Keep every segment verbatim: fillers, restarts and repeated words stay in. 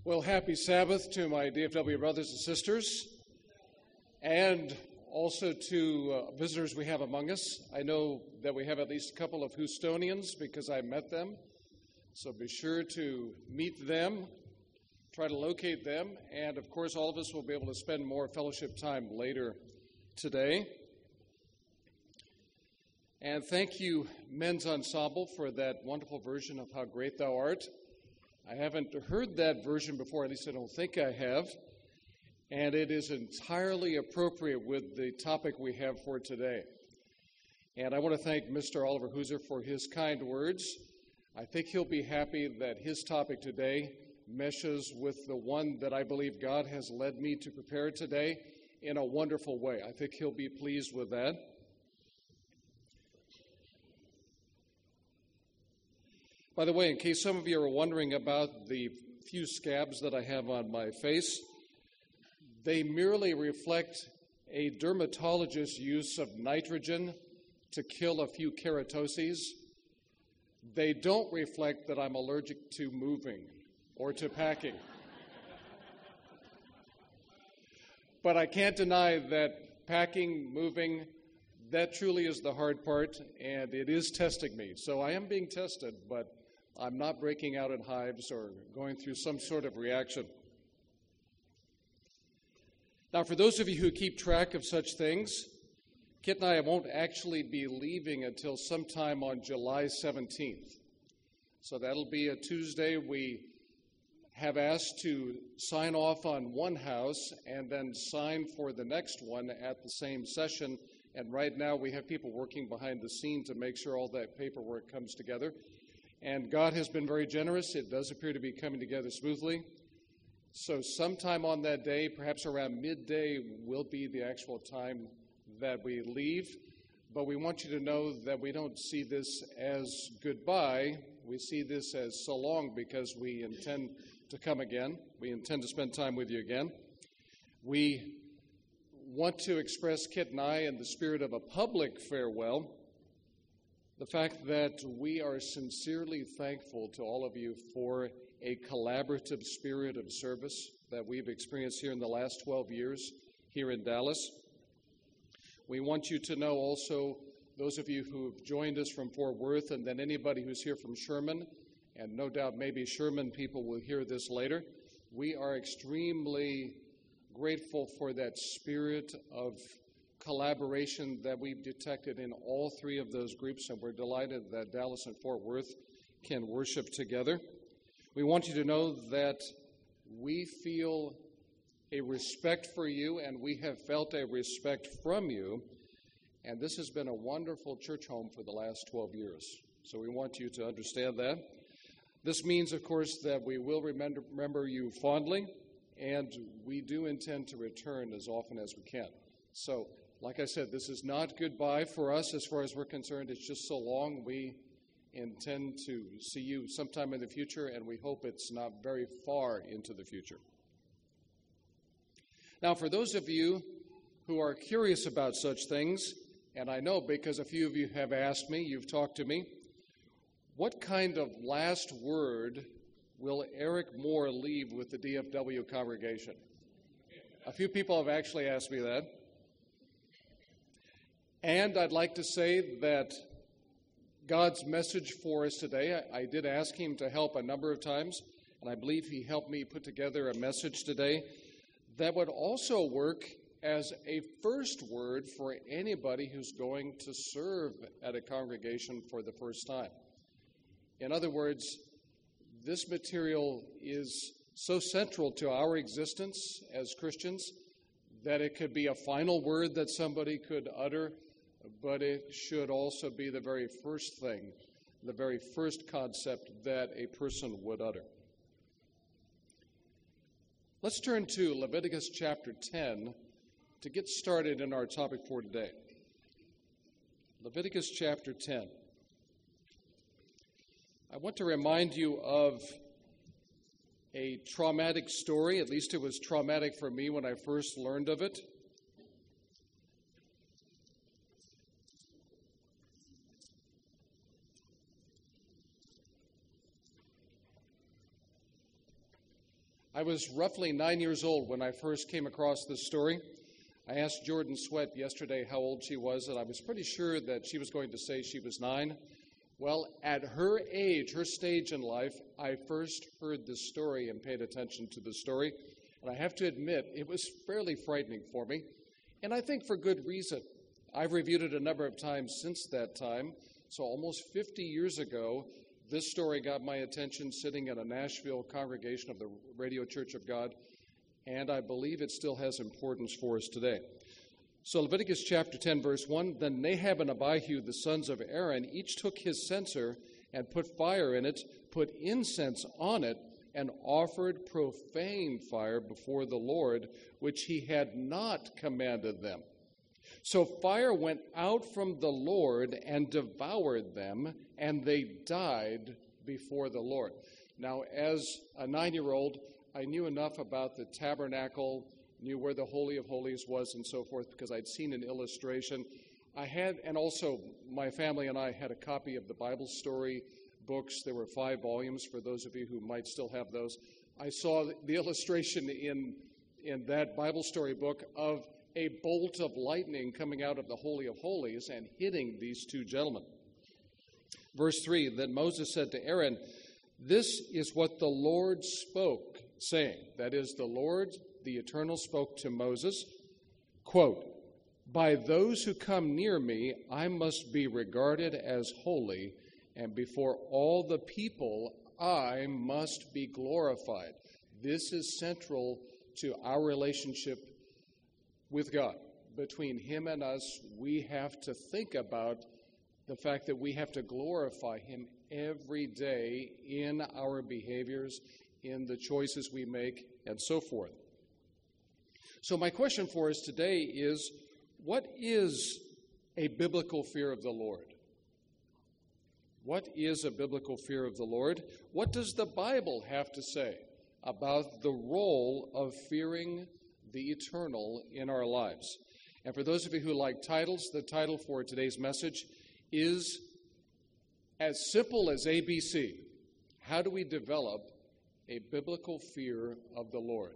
Well, happy Sabbath to my D F W brothers and sisters, and also to uh, visitors we have among us. I know that we have at least a couple of Houstonians because I met them, so be sure to meet them, try to locate them, and of course all of us will be able to spend more fellowship time later today. And thank you, Men's Ensemble, for that wonderful version of How Great Thou Art. I haven't heard that version before, at least I don't think I have, and it is entirely appropriate with the topic we have for today. And I want to thank Mister Oliver Hooser for his kind words. I think he'll be happy that his topic today meshes with the one that I believe God has led me to prepare today in a wonderful way. I think he'll be pleased with that. By the way, in case some of you are wondering about the few scabs that I have on my face, they merely reflect a dermatologist's use of nitrogen to kill a few keratoses. They don't reflect that I'm allergic to moving or to packing. But I can't deny that packing, moving, that truly is the hard part, and it is testing me. So I am being tested, but I'm not breaking out in hives or going through some sort of reaction. Now, for those of you who keep track of such things, Kit and I won't actually be leaving until sometime on July seventeenth. So that'll be a Tuesday. We have asked to sign off on one house and then sign for the next one at the same session. And right now we have people working behind the scenes to make sure all that paperwork comes together. And God has been very generous. It does appear to be coming together smoothly. So sometime on that day, perhaps around midday, will be the actual time that we leave. But we want you to know that we don't see this as goodbye. We see this as so long because we intend to come again. We intend to spend time with you again. We want to express, Kit and I, in the spirit of a public farewell, the fact that we are sincerely thankful to all of you for a collaborative spirit of service that we've experienced here in the last twelve years here in Dallas. We want you to know also, those of you who have joined us from Fort Worth, and then anybody who's here from Sherman, and no doubt maybe Sherman people will hear this later, we are extremely grateful for that spirit of collaboration that we've detected in all three of those groups, and we're delighted that Dallas and Fort Worth can worship together. We want you to know that we feel a respect for you, and we have felt a respect from you, and this has been a wonderful church home for the last twelve years. So we want you to understand that. This means, of course, that we will remember, remember you fondly, and we do intend to return as often as we can. So, like I said, this is not goodbye for us as far as we're concerned. It's just so long. We intend to see you sometime in the future, and we hope it's not very far into the future. Now, for those of you who are curious about such things, and I know because a few of you have asked me, you've talked to me, what kind of last word will Eric Moore leave with the D F W congregation? A few people have actually asked me that. And I'd like to say that God's message for us today, I, I did ask him to help a number of times, and I believe he helped me put together a message today that would also work as a first word for anybody who's going to serve at a congregation for the first time. In other words, this material is so central to our existence as Christians that it could be a final word that somebody could utter, but it should also be the very first thing, the very first concept that a person would utter. Let's turn to Leviticus chapter ten to get started in our topic for today. Leviticus chapter ten. I want to remind you of a traumatic story. At least it was traumatic for me when I first learned of it. I was roughly nine years old when I first came across this story. I asked Jordan Sweat yesterday how old she was, and I was pretty sure that she was going to say she was nine. Well, at her age, her stage in life, I first heard this story and paid attention to the story. And I have to admit, it was fairly frightening for me, and I think for good reason. I've reviewed it a number of times since that time. So almost fifty years ago, this story got my attention sitting in a Nashville congregation of the Radio Church of God, and I believe it still has importance for us today. So Leviticus chapter ten, verse one, Then Nadab and Abihu, the sons of Aaron, each took his censer and put fire in it, put incense on it, and offered profane fire before the Lord, which he had not commanded them. So fire went out from the Lord and devoured them, and they died before the Lord. Now, as a nine-year-old, I knew enough about the tabernacle, knew where the Holy of Holies was and so forth, because I'd seen an illustration. I had, and also my family and I had a copy of the Bible story books. There were five volumes for those of you who might still have those. I saw the illustration in, in that Bible story book of a bolt of lightning coming out of the Holy of Holies and hitting these two gentlemen. Verse three, Then Moses said to Aaron, This is what the Lord spoke, saying, that is, the Lord, the Eternal, spoke to Moses, quote, By those who come near me, I must be regarded as holy, and before all the people, I must be glorified. This is central to our relationship with God. Between him and us, we have to think about the fact that we have to glorify him every day in our behaviors, in the choices we make, and so forth. So my question for us today is, what is a biblical fear of the Lord? What is a biblical fear of the Lord? What does the Bible have to say about the role of fearing the eternal in our lives? And for those of you who like titles, the title for today's message is as simple as A B C. How do we develop a biblical fear of the Lord?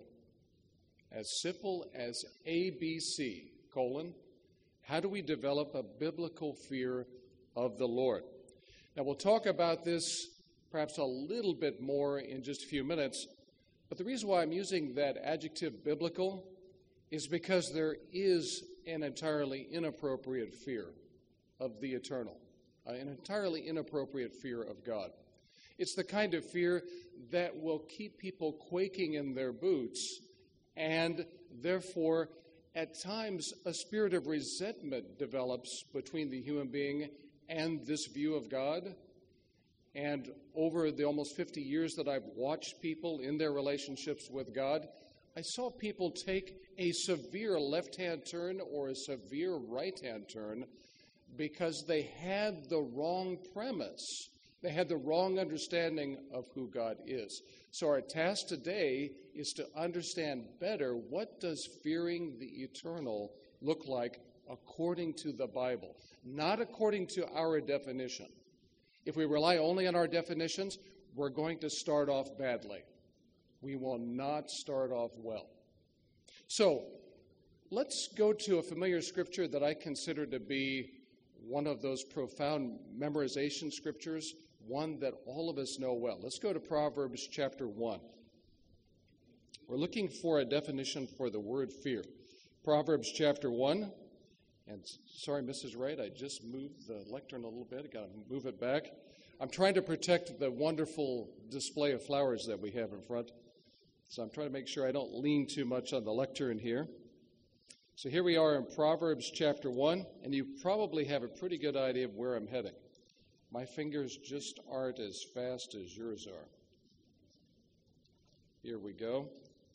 As simple as A B C, colon, how do we develop a biblical fear of the Lord? Now, we'll talk about this perhaps a little bit more in just a few minutes, but the reason why I'm using that adjective biblical is because there is an entirely inappropriate fear of the eternal, uh, an entirely inappropriate fear of God. It's the kind of fear that will keep people quaking in their boots, and therefore, at times, a spirit of resentment develops between the human being and this view of God. And over the almost fifty years that I've watched people in their relationships with God, I saw people take a severe left-hand turn or a severe right-hand turn because they had the wrong premise. They had the wrong understanding of who God is. So our task today is to understand better, what does fearing the eternal look like according to the Bible, not according to our definition. If we rely only on our definitions, we're going to start off badly. We will not start off well. So let's go to a familiar scripture that I consider to be one of those profound memorization scriptures, one that all of us know well. Let's go to Proverbs chapter one. We're looking for a definition for the word fear. Proverbs chapter one. And sorry, Missus Wright, I just moved the lectern a little bit. I got to move it back. I'm trying to protect the wonderful display of flowers that we have in front. So I'm trying to make sure I don't lean too much on the lectern here. So here we are in Proverbs chapter one, and you probably have a pretty good idea of where I'm heading. My fingers just aren't as fast as yours are. Here we go.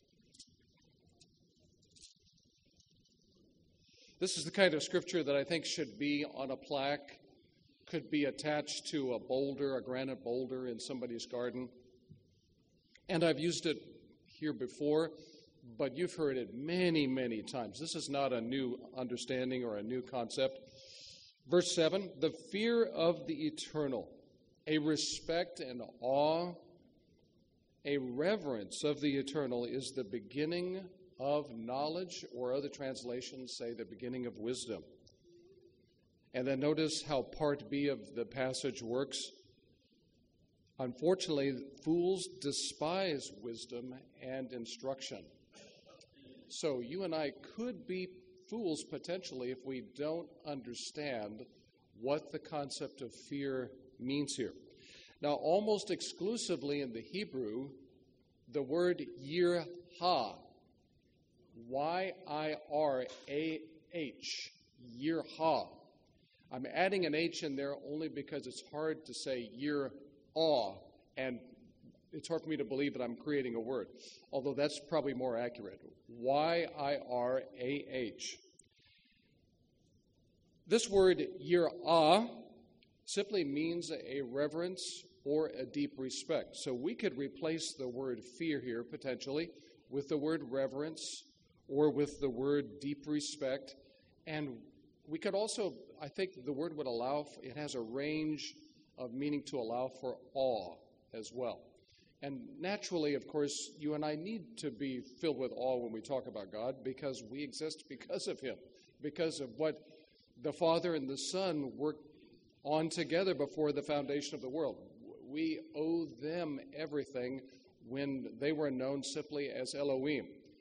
This is the kind of scripture that I think should be on a plaque, could be attached to a boulder, a granite boulder in somebody's garden. And I've used it here before, but you've heard it many, many times. This is not a new understanding or a new concept. Verse seven, the fear of the eternal, a respect and awe A reverence of the eternal is the beginning of knowledge, or other translations say the beginning of wisdom. And then notice how part B of the passage works. Unfortunately, fools despise wisdom and instruction. So you and I could be fools potentially if we don't understand what the concept of fear means here. Now, almost exclusively in the Hebrew, the word yirah, Y I R A H, yirah. I'm adding an H in there only because it's hard to say yirah, and it's hard for me to believe that I'm creating a word, although that's probably more accurate. Y I R A H. This word yirah simply means a reverence or a deep respect. So we could replace the word fear here potentially with the word reverence or with the word deep respect. And we could also, I think the word would allow, it has a range of meaning to allow for awe as well. And naturally, of course, you and I need to be filled with awe when we talk about God because we exist because of Him, because of what the Father and the Son worked on together before the foundation of the world. We owe them everything when they were known simply as Elohim,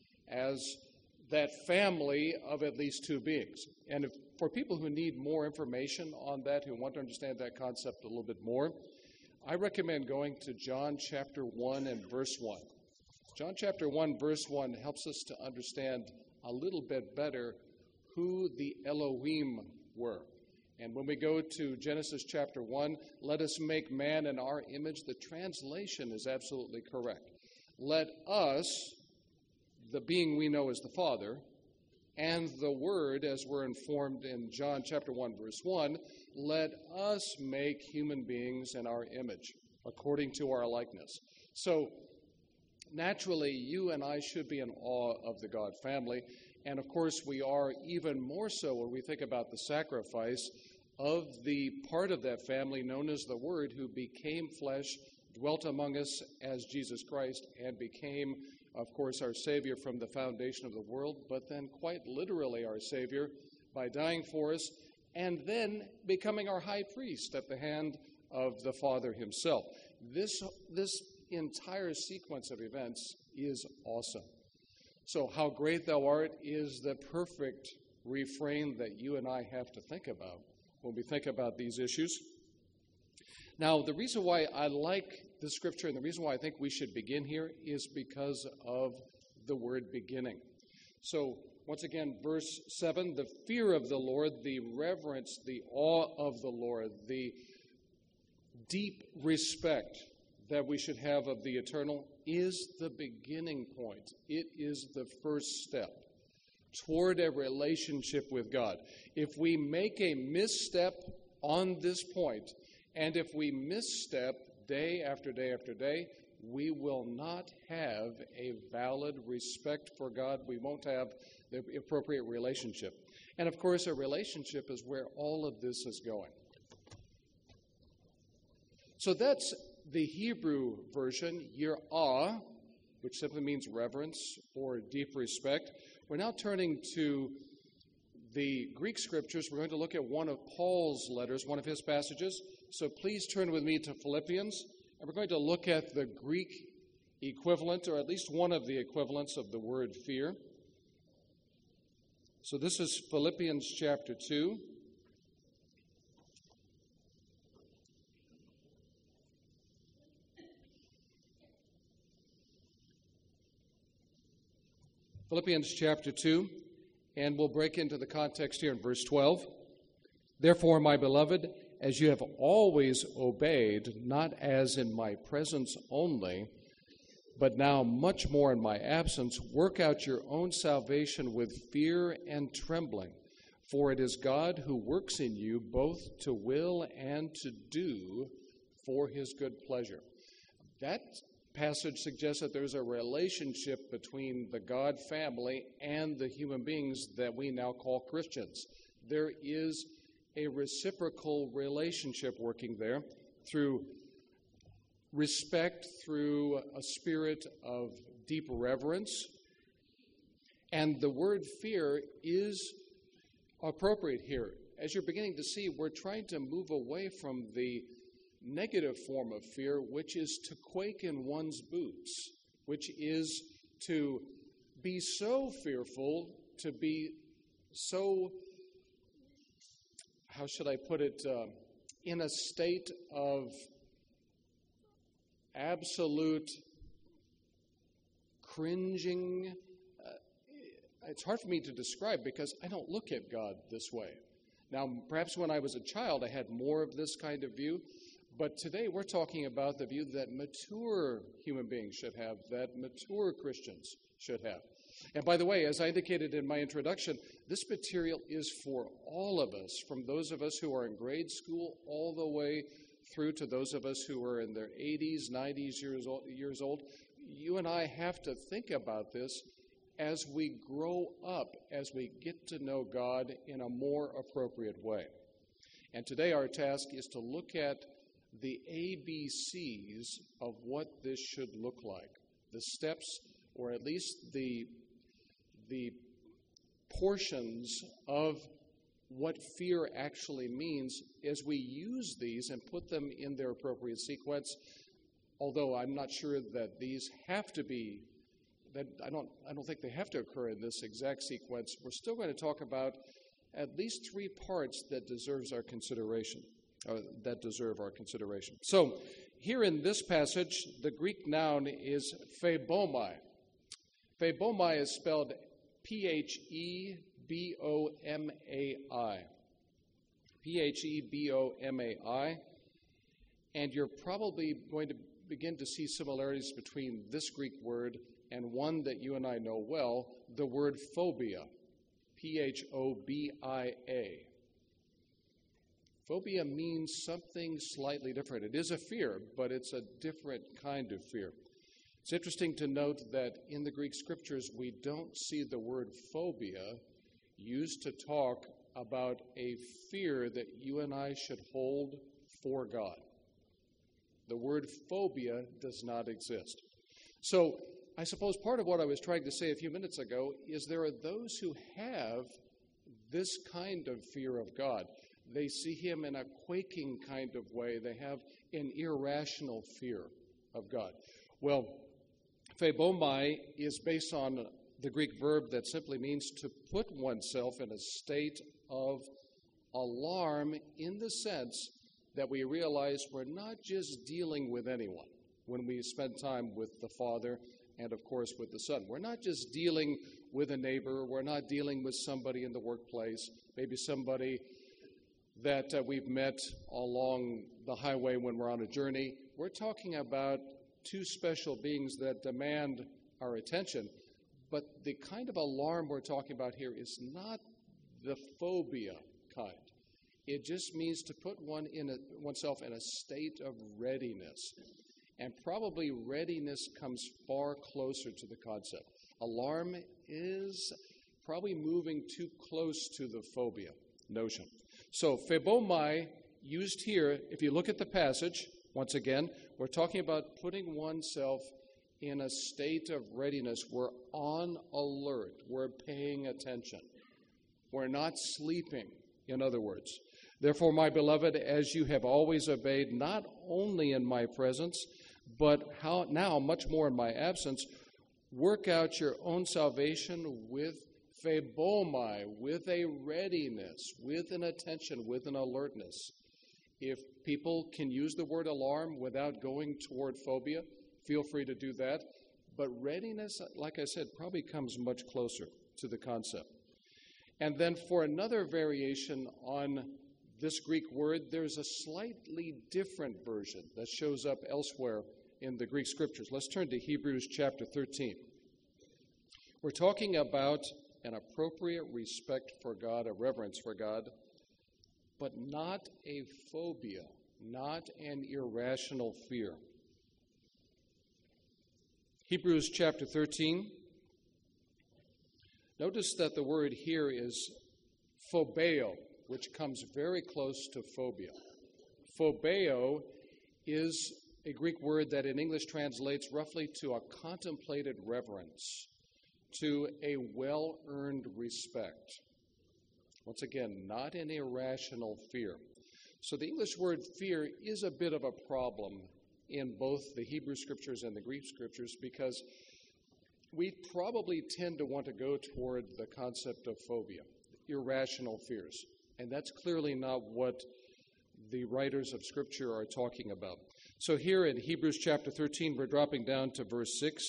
as that family of at least two beings. And if, for people who need more information on that, who want to understand that concept a little bit more, I recommend going to John chapter one and verse one. John chapter one, verse one helps us to understand a little bit better who the Elohim were. And when we go to Genesis chapter one, let us make man in our image, the translation is absolutely correct. Let us, the being we know as the Father, and the Word, as we're informed in John chapter one, verse one, let us make human beings in our image, according to our likeness. So, naturally, you and I should be in awe of the God family. And, of course, we are even more so when we think about the sacrifice of the part of that family known as the Word, who became flesh, dwelt among us as Jesus Christ, and became, of course, our Savior from the foundation of the world, but then quite literally our Savior by dying for us, and then becoming our high priest at the hand of the Father himself. This, this entire sequence of events is awesome. So, how great thou art is the perfect refrain that you and I have to think about when we think about these issues. Now, the reason why I like the scripture and the reason why I think we should begin here is because of the word beginning. So, once again, verse seven, the fear of the Lord, the reverence, the awe of the Lord, the deep respect that we should have of the eternal is the beginning point. It is the first step toward a relationship with God. If we make a misstep on this point, and if we misstep day after day after day, we will not have a valid respect for God. We won't have the appropriate relationship. And of course, a relationship is where all of this is going. So that's the Hebrew version, yirah, which simply means reverence or deep respect. We're now turning to the Greek scriptures. We're going to look at one of Paul's letters, one of his passages. So please turn with me to Philippians, and we're going to look at the Greek equivalent, or at least one of the equivalents of the word fear. So this is Philippians chapter two. Philippians chapter two, and we'll break into the context here in verse twelve. Therefore, my beloved, as you have always obeyed, not as in my presence only, but now much more in my absence, work out your own salvation with fear and trembling. For it is God who works in you both to will and to do for his good pleasure. That passage suggests that there's a relationship between the God family and the human beings that we now call Christians. There is a reciprocal relationship working there through respect through a spirit of deep reverence. And the word fear is appropriate here. As you're beginning to see, we're trying to move away from the negative form of fear, which is to quake in one's boots, which is to be so fearful, to be so, how should I put it, uh, in a state of absolute cringing. Uh, it's hard for me to describe because I don't look at God this way. Now, perhaps when I was a child, I had more of this kind of view, but today we're talking about the view that mature human beings should have, that mature Christians should have. And by the way, as I indicated in my introduction, this material is for all of us, from those of us who are in grade school all the way through to those of us who are in their eighties, nineties years old, years old. You and I have to think about this as we grow up, as we get to know God in a more appropriate way. And today our task is to look at the A B Cs of what this should look like, the steps, or at least the, the portions of what fear actually means as we use these and put them in their appropriate sequence, although I'm not sure that these have to be, that I don't, I don't think they have to occur in this exact sequence. We're still going to talk about at least three parts that deserves our consideration, or that deserve our consideration. So here in this passage, the Greek noun is phebomai. Phebomai is spelled P H E B O M A I. P H E B O M A I. And you're probably going to begin to see similarities between this Greek word and one that you and I know well, the word phobia. P H O B I A. Phobia means something slightly different. It is a fear, but it's a different kind of fear. It's interesting to note that in the Greek scriptures, we don't see the word phobia used to talk about a fear that you and I should hold for God. The word phobia does not exist. So I suppose part of what I was trying to say a few minutes ago is there are those who have this kind of fear of God. They see him in a quaking kind of way. They have an irrational fear of God. Well, phebomai is based on the Greek verb that simply means to put oneself in a state of alarm, in the sense that we realize we're not just dealing with anyone when we spend time with the Father and, of course, with the Son. We're not just dealing with a neighbor. We're not dealing with somebody in the workplace, maybe somebody that uh, we've met along the highway when we're on a journey. We're talking about two special beings that demand our attention. But the kind of alarm we're talking about here is not the phobia kind. It just means to put one in a, oneself in a state of readiness. And probably readiness comes far closer to the concept. Alarm is probably moving too close to the phobia notion. So phebomai, used here, if you look at the passage, once again, we're talking about putting oneself in a state of readiness. We're on alert. We're paying attention. We're not sleeping, in other words. Therefore, my beloved, as you have always obeyed, not only in my presence, but how now much more in my absence, work out your own salvation with phebomai, with a readiness, with an attention, with an alertness. If people can use the word alarm without going toward phobia, feel free to do that. But readiness, like I said, probably comes much closer to the concept. And then for another variation on this Greek word, there's a slightly different version that shows up elsewhere in the Greek scriptures. Let's turn to Hebrews chapter thirteen. We're talking about an appropriate respect for God, a reverence for God, but not a phobia, not an irrational fear. Hebrews chapter thirteen. Notice that the word here is phobeo, which comes very close to phobia. Phobeo is a Greek word that in English translates roughly to a contemplated reverence, to a well-earned respect. Once again, not an irrational fear. So the English word fear is a bit of a problem in both the Hebrew Scriptures and the Greek Scriptures because we probably tend to want to go toward the concept of phobia, irrational fears. And that's clearly not what the writers of Scripture are talking about. So here in Hebrews chapter thirteen, we're dropping down to verse six.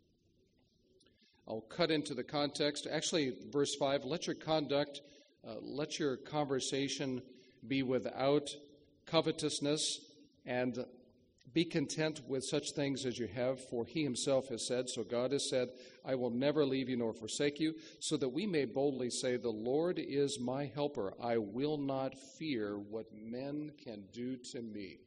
I'll cut into the context. Actually, verse five, let your conduct, uh, let your conversation be without covetousness, and be content with such things as you have, for he himself has said, so God has said, I will never leave you nor forsake you, so that we may boldly say, the Lord is my helper. I will not fear what men can do to me.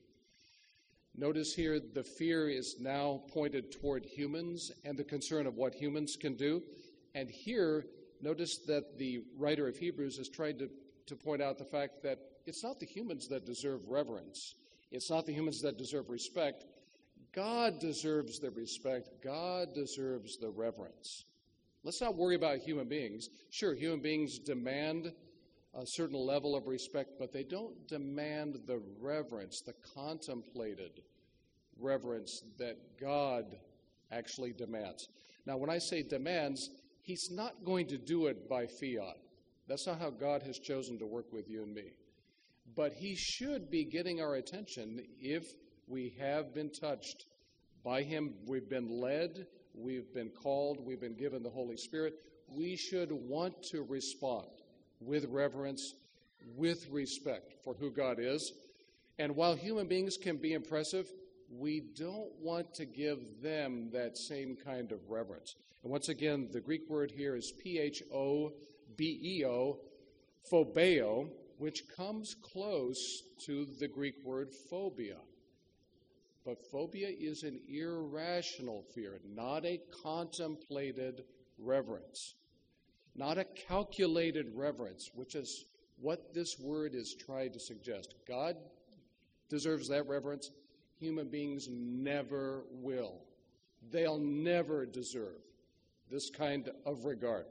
Notice here the fear is now pointed toward humans and the concern of what humans can do. And here, notice that the writer of Hebrews has tried to, to point out the fact that it's not the humans that deserve reverence. It's not the humans that deserve respect. God deserves the respect. God deserves the reverence. Let's not worry about human beings. Sure, human beings demand a certain level of respect, but they don't demand the reverence, the contemplated reverence that God actually demands. Now, when I say demands, he's not going to do it by fiat. That's not how God has chosen to work with you and me. But he should be getting our attention if we have been touched by him. We've been led, we've been called, we've been given the Holy Spirit. We should want to respond with reverence, with respect for who God is. And while human beings can be impressive, we don't want to give them that same kind of reverence. And once again, the Greek word here is P H O B E O, phobeo, which comes close to the Greek word phobia. But phobia is an irrational fear, not a contemplated reverence, not a calculated reverence, which is what this word is trying to suggest. God deserves that reverence. Human beings never will. They'll never deserve this kind of regard.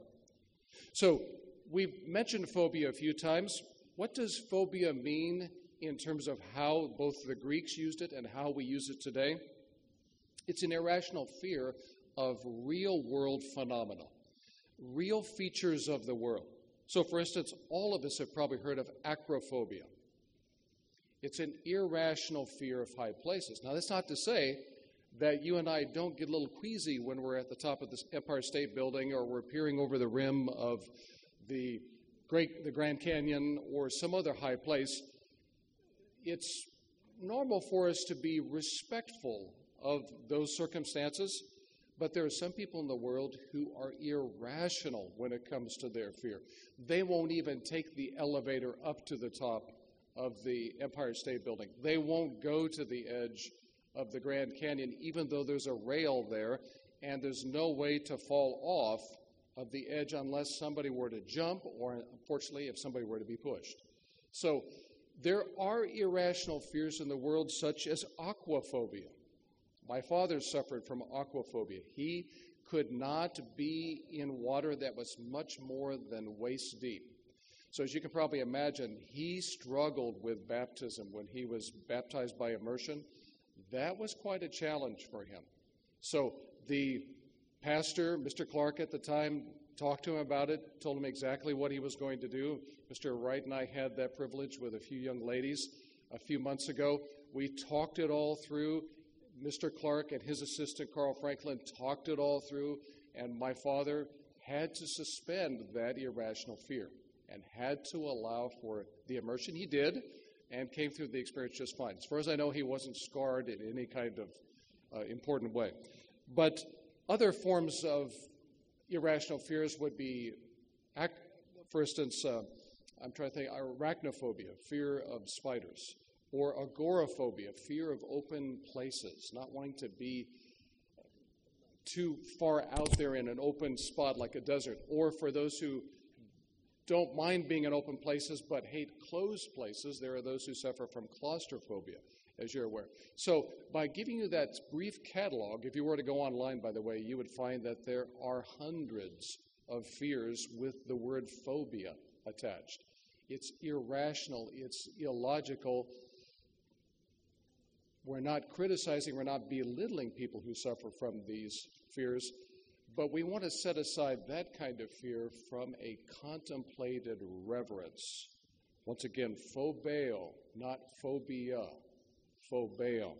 So we've mentioned phobia a few times. What does phobia mean in terms of how both the Greeks used it and how we use it today? It's an irrational fear of real-world phenomena, real features of the world. So, for instance, all of us have probably heard of acrophobia. It's an irrational fear of high places. Now, that's not to say that you and I don't get a little queasy when we're at the top of the Empire State Building or we're peering over the rim of the Great, the Grand Canyon or some other high place. It's normal for us to be respectful of those circumstances, but there are some people in the world who are irrational when it comes to their fear. They won't even take the elevator up to the top of the Empire State Building. They won't go to the edge of the Grand Canyon, even though there's a rail there and there's no way to fall off of the edge unless somebody were to jump or, unfortunately, if somebody were to be pushed. So there are irrational fears in the world such as aquaphobia. My father suffered from aquaphobia. He could not be in water that was much more than waist deep. So as you can probably imagine, he struggled with baptism when he was baptized by immersion. That was quite a challenge for him. So the pastor, Mister Clark at the time, talked to him about it, told him exactly what he was going to do. Mister Wright and I had that privilege with a few young ladies a few months ago. We talked it all through. Mister Clark and his assistant, Carl Franklin, talked it all through, and my father had to suspend that irrational fear and had to allow for the immersion. He did, and came through the experience just fine. As far as I know, he wasn't scarred in any kind of uh, important way. But other forms of irrational fears would be, for instance, uh, I'm trying to think, arachnophobia, fear of spiders, or agoraphobia, fear of open places, not wanting to be too far out there in an open spot like a desert, or for those who don't mind being in open places but hate closed places, there are those who suffer from claustrophobia, as you're aware. So by giving you that brief catalog, if you were to go online, by the way, you would find that there are hundreds of fears with the word phobia attached. It's irrational. It's illogical. We're not criticizing, we're not belittling people who suffer from these fears, but we want to set aside that kind of fear from a contemplated reverence. Once again, phobeo, not phobia, phobeo.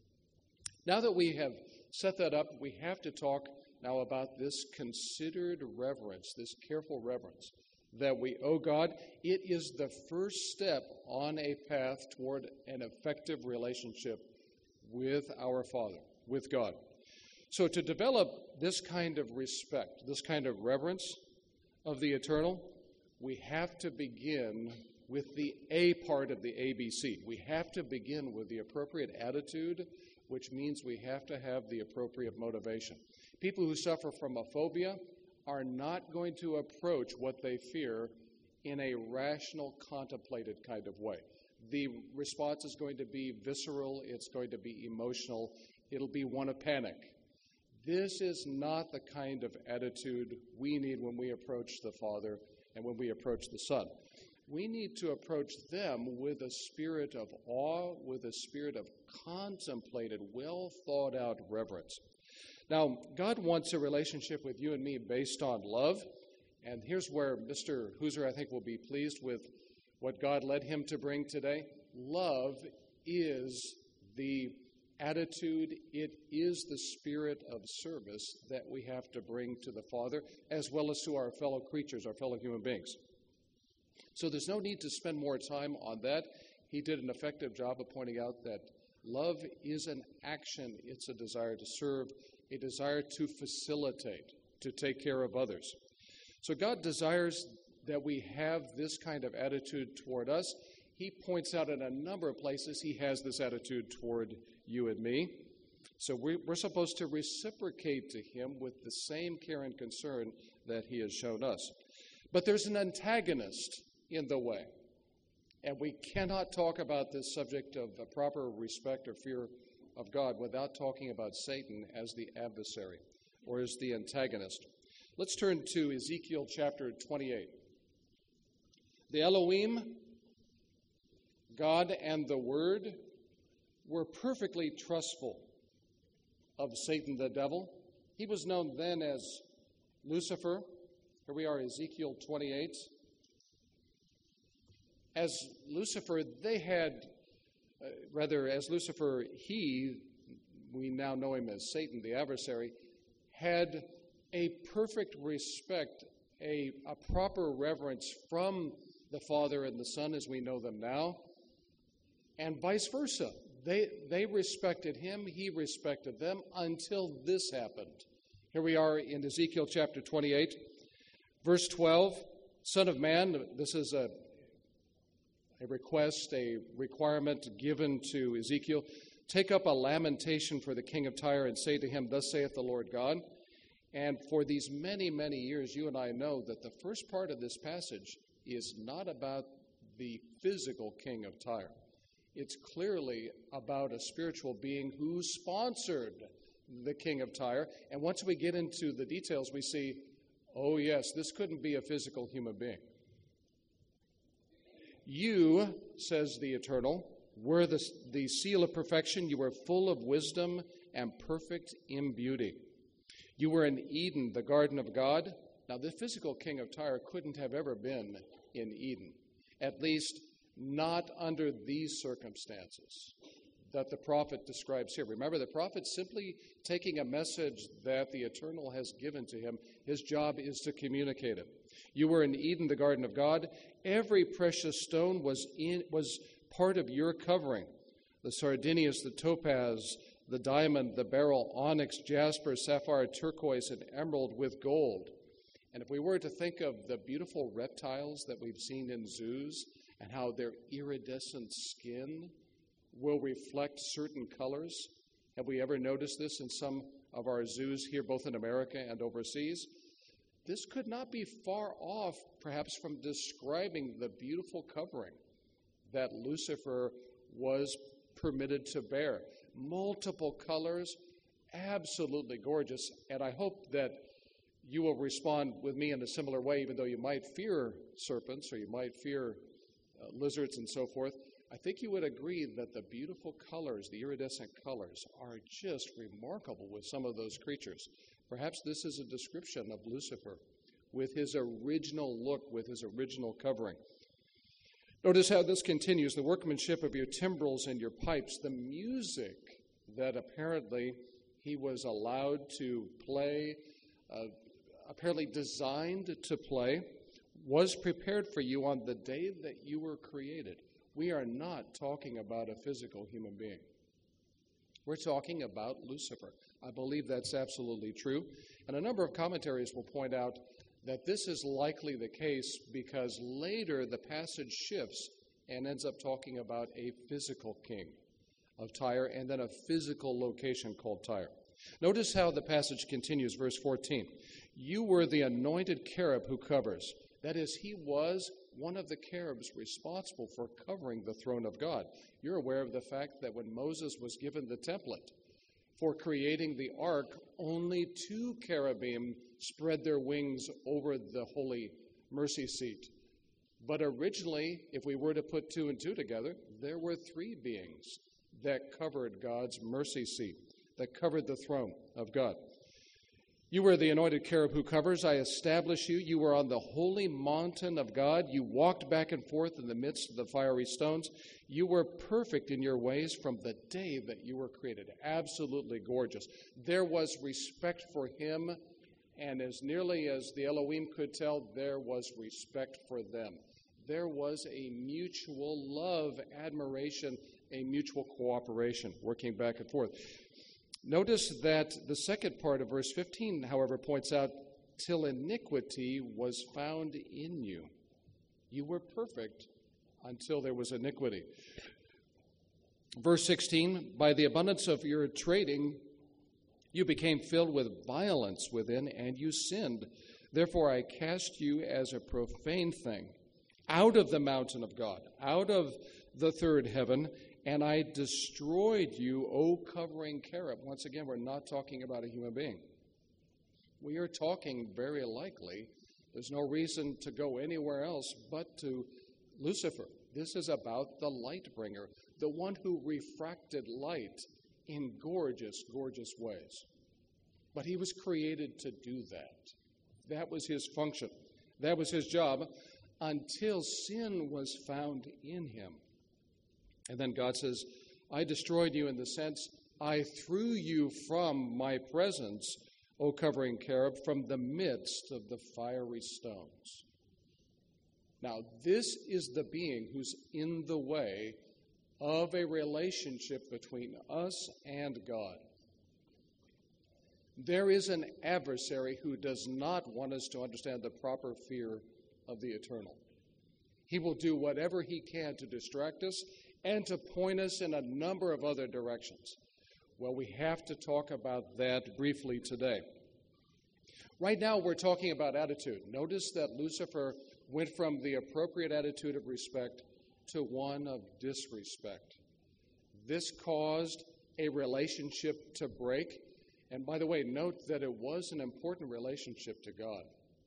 Now that we have set that up, we have to talk now about this considered reverence, this careful reverence that we owe God. It is the first step on a path toward an effective relationship with our Father, with God. So to develop this kind of respect, this kind of reverence of the eternal, we have to begin with the A part of the A B C. We have to begin with the appropriate attitude, which means we have to have the appropriate motivation. People who suffer from a phobia are not going to approach what they fear in a rational, contemplated kind of way. The response is going to be visceral, it's going to be emotional, it'll be one of panic. This is not the kind of attitude we need when we approach the Father and when we approach the Son. We need to approach them with a spirit of awe, with a spirit of contemplated, well thought out reverence. Now, God wants a relationship with you and me based on love, and here's where Mister Hooser, I think, will be pleased with what God led him to bring today. Love is the attitude, it is the spirit of service that we have to bring to the Father, as well as to our fellow creatures, our fellow human beings. So there's no need to spend more time on that. He did an effective job of pointing out that love is an action. It's a desire to serve, a desire to facilitate, to take care of others. So God desires that we have this kind of attitude toward us. He points out in a number of places he has this attitude toward you and me. So we, we're supposed to reciprocate to him with the same care and concern that he has shown us. But there's an antagonist in the way. And we cannot talk about this subject of a proper respect or fear of God without talking about Satan as the adversary or as the antagonist. Let's turn to Ezekiel chapter twenty-eight. The Elohim, God and the Word, were perfectly trustful of Satan the devil. He was known then as Lucifer. Here we are, Ezekiel twenty-eight. As Lucifer, they had, uh, rather, as Lucifer, he, we now know him as Satan, the adversary, had a perfect respect, a, a proper reverence from the Father and the Son as we know them now, and vice versa. They, they respected him, he respected them, until this happened. Here we are in Ezekiel chapter twenty-eight, verse twelve. Son of man, this is a a request, a requirement given to Ezekiel. Take up a lamentation for the king of Tyre and say to him, thus saith the Lord God. And for these many, many years, you and I know that the first part of this passage is not about the physical king of Tyre. It's clearly about a spiritual being who sponsored the king of Tyre. And once we get into the details, we see, oh yes, this couldn't be a physical human being. You, says the Eternal, were the, the seal of perfection. You were full of wisdom and perfect in beauty. You were in Eden, the garden of God. Now, the physical king of Tyre couldn't have ever been in Eden, at least not under these circumstances that the prophet describes here. Remember, the prophet's simply taking a message that the Eternal has given to him. His job is to communicate it. You were in Eden, the garden of God. Every precious stone was in was part of your covering. The sardinius, the topaz, the diamond, the beryl, onyx, jasper, sapphire, turquoise, and emerald with gold. And if we were to think of the beautiful reptiles that we've seen in zoos and how their iridescent skin will reflect certain colors, have we ever noticed this in some of our zoos here, both in America and overseas? This could not be far off, perhaps, from describing the beautiful covering that Lucifer was permitted to bear. Multiple colors, absolutely gorgeous. And I hope that you will respond with me in a similar way, even though you might fear serpents or you might fear uh, lizards and so forth. I think you would agree that the beautiful colors, the iridescent colors, are just remarkable with some of those creatures. Perhaps this is a description of Lucifer with his original look, with his original covering. Notice how this continues, the workmanship of your timbrels and your pipes, the music that apparently he was allowed to play, uh, apparently designed to play, was prepared for you on the day that you were created. We are not talking about a physical human being. We're talking about Lucifer. I believe that's absolutely true. And a number of commentaries will point out that this is likely the case because later the passage shifts and ends up talking about a physical king of Tyre and then a physical location called Tyre. Notice how the passage continues, verse fourteen. You were the anointed cherub who covers. That is, he was one of the cherubs responsible for covering the throne of God. You're aware of the fact that when Moses was given the template for creating the ark, only two cherubim spread their wings over the holy mercy seat. But originally, if we were to put two and two together, there were three beings that covered God's mercy seat, that covered the throne of God. You were the anointed cherub who covers. I establish you. You were on the holy mountain of God. You walked back and forth in the midst of the fiery stones. You were perfect in your ways from the day that you were created. Absolutely gorgeous. There was respect for him, and as nearly as the Elohim could tell, there was respect for them. There was a mutual love, admiration, a mutual cooperation, working back and forth. Notice that the second part of verse fifteen, however, points out, till iniquity was found in you. You were perfect until there was iniquity. Verse sixteen, by the abundance of your trading, you became filled with violence within, and you sinned. Therefore I cast you as a profane thing out of the mountain of God, out of the third heaven, and I destroyed you, O covering cherub. Once again, we're not talking about a human being. We are talking very likely, there's no reason to go anywhere else but to Lucifer. This is about the light bringer, the one who refracted light in gorgeous, gorgeous ways. But he was created to do that. That was his function. That was his job until sin was found in him. And then God says, I destroyed you in the sense, I threw you from my presence, O covering cherub, from the midst of the fiery stones. Now, this is the being who's in the way of a relationship between us and God. There is an adversary who does not want us to understand the proper fear of the eternal. He will do whatever he can to distract us and to point us in a number of other directions. Well, we have to talk about that briefly today. Right now, we're talking about attitude. Notice that Lucifer went from the appropriate attitude of respect to one of disrespect. This caused a relationship to break. And by the way, note that it was an important relationship to God.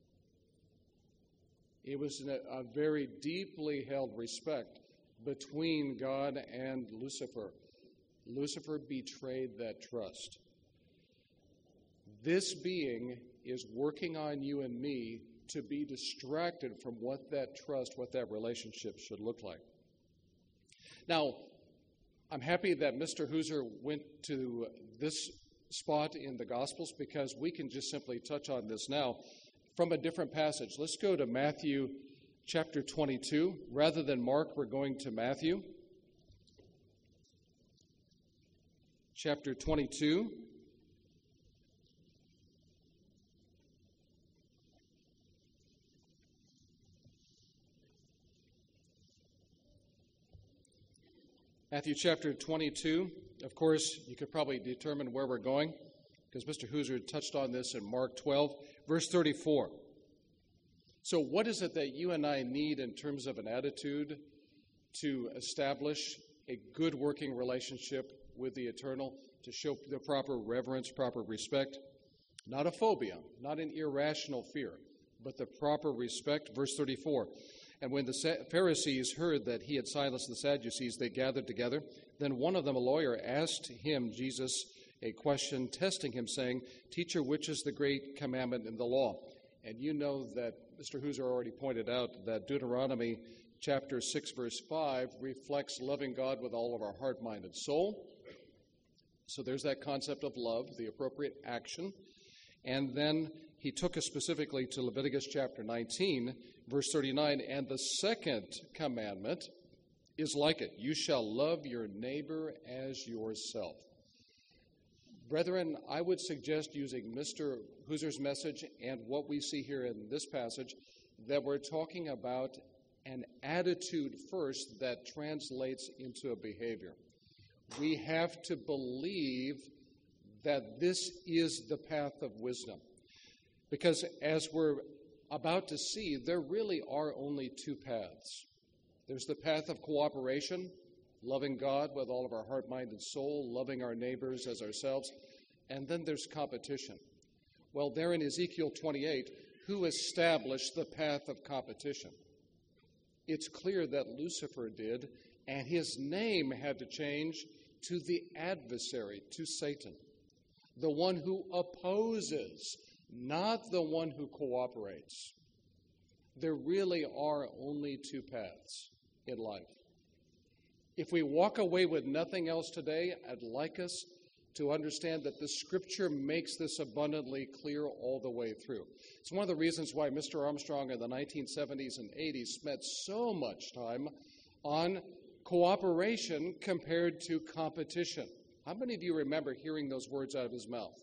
It was a, a very deeply held respect between God and Lucifer. Lucifer betrayed that trust. This being is working on you and me to be distracted from what that trust, what that relationship should look like. Now, I'm happy that Mister Hooser went to this spot in the Gospels because we can just simply touch on this now from a different passage. Let's go to Matthew chapter twenty-two. Rather than Mark, we're going to Matthew chapter twenty-two. Matthew chapter twenty-two. Of course, you could probably determine where we're going because Mister Hooser touched on this in Mark twelve, verse thirty-four. So what is it that you and I need in terms of an attitude to establish a good working relationship with the eternal, to show the proper reverence, proper respect, not a phobia, not an irrational fear, but the proper respect. Verse thirty-four, and when the Pharisees heard that he had silenced the Sadducees, they gathered together. Then one of them, a lawyer, asked him, Jesus, a question, testing him, saying, Teacher, which is the great commandment in the law? And you know that Mister Hooser already pointed out that Deuteronomy chapter six, verse five, reflects loving God with all of our heart, mind, and soul. So there's that concept of love, the appropriate action. And then he took us specifically to Leviticus chapter nineteen, verse thirty-nine, and the second commandment is like it. You shall love your neighbor as yourself. Brethren, I would suggest using Mister Hooser's message and what we see here in this passage, that we're talking about an attitude first that translates into a behavior. We have to believe that this is the path of wisdom. Because as we're about to see, there really are only two paths. There's the path of cooperation, loving God with all of our heart, mind, and soul, loving our neighbors as ourselves, and then there's competition. Well, there in Ezekiel twenty-eight, who established the path of competition? It's clear that Lucifer did, and his name had to change to the adversary, to Satan, the one who opposes, not the one who cooperates. There really are only two paths in life. If we walk away with nothing else today, I'd like us to understand that the Scripture makes this abundantly clear all the way through. It's one of the reasons why Mister Armstrong in the nineteen seventies and eighties spent so much time on cooperation compared to competition. How many of you remember hearing those words out of his mouth?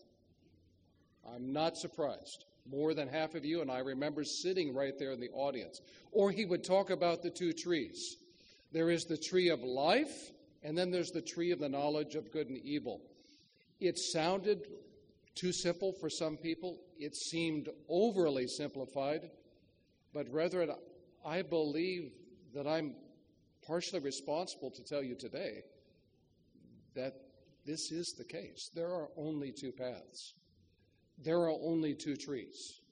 I'm not surprised. More than half of you, and I remember sitting right there in the audience. Or he would talk about the two trees. There is the tree of life, and then there's the tree of the knowledge of good and evil. It sounded too simple for some people. It seemed overly simplified. But brethren, I believe that I'm partially responsible to tell you today that this is the case. There are only two paths. There are only two trees.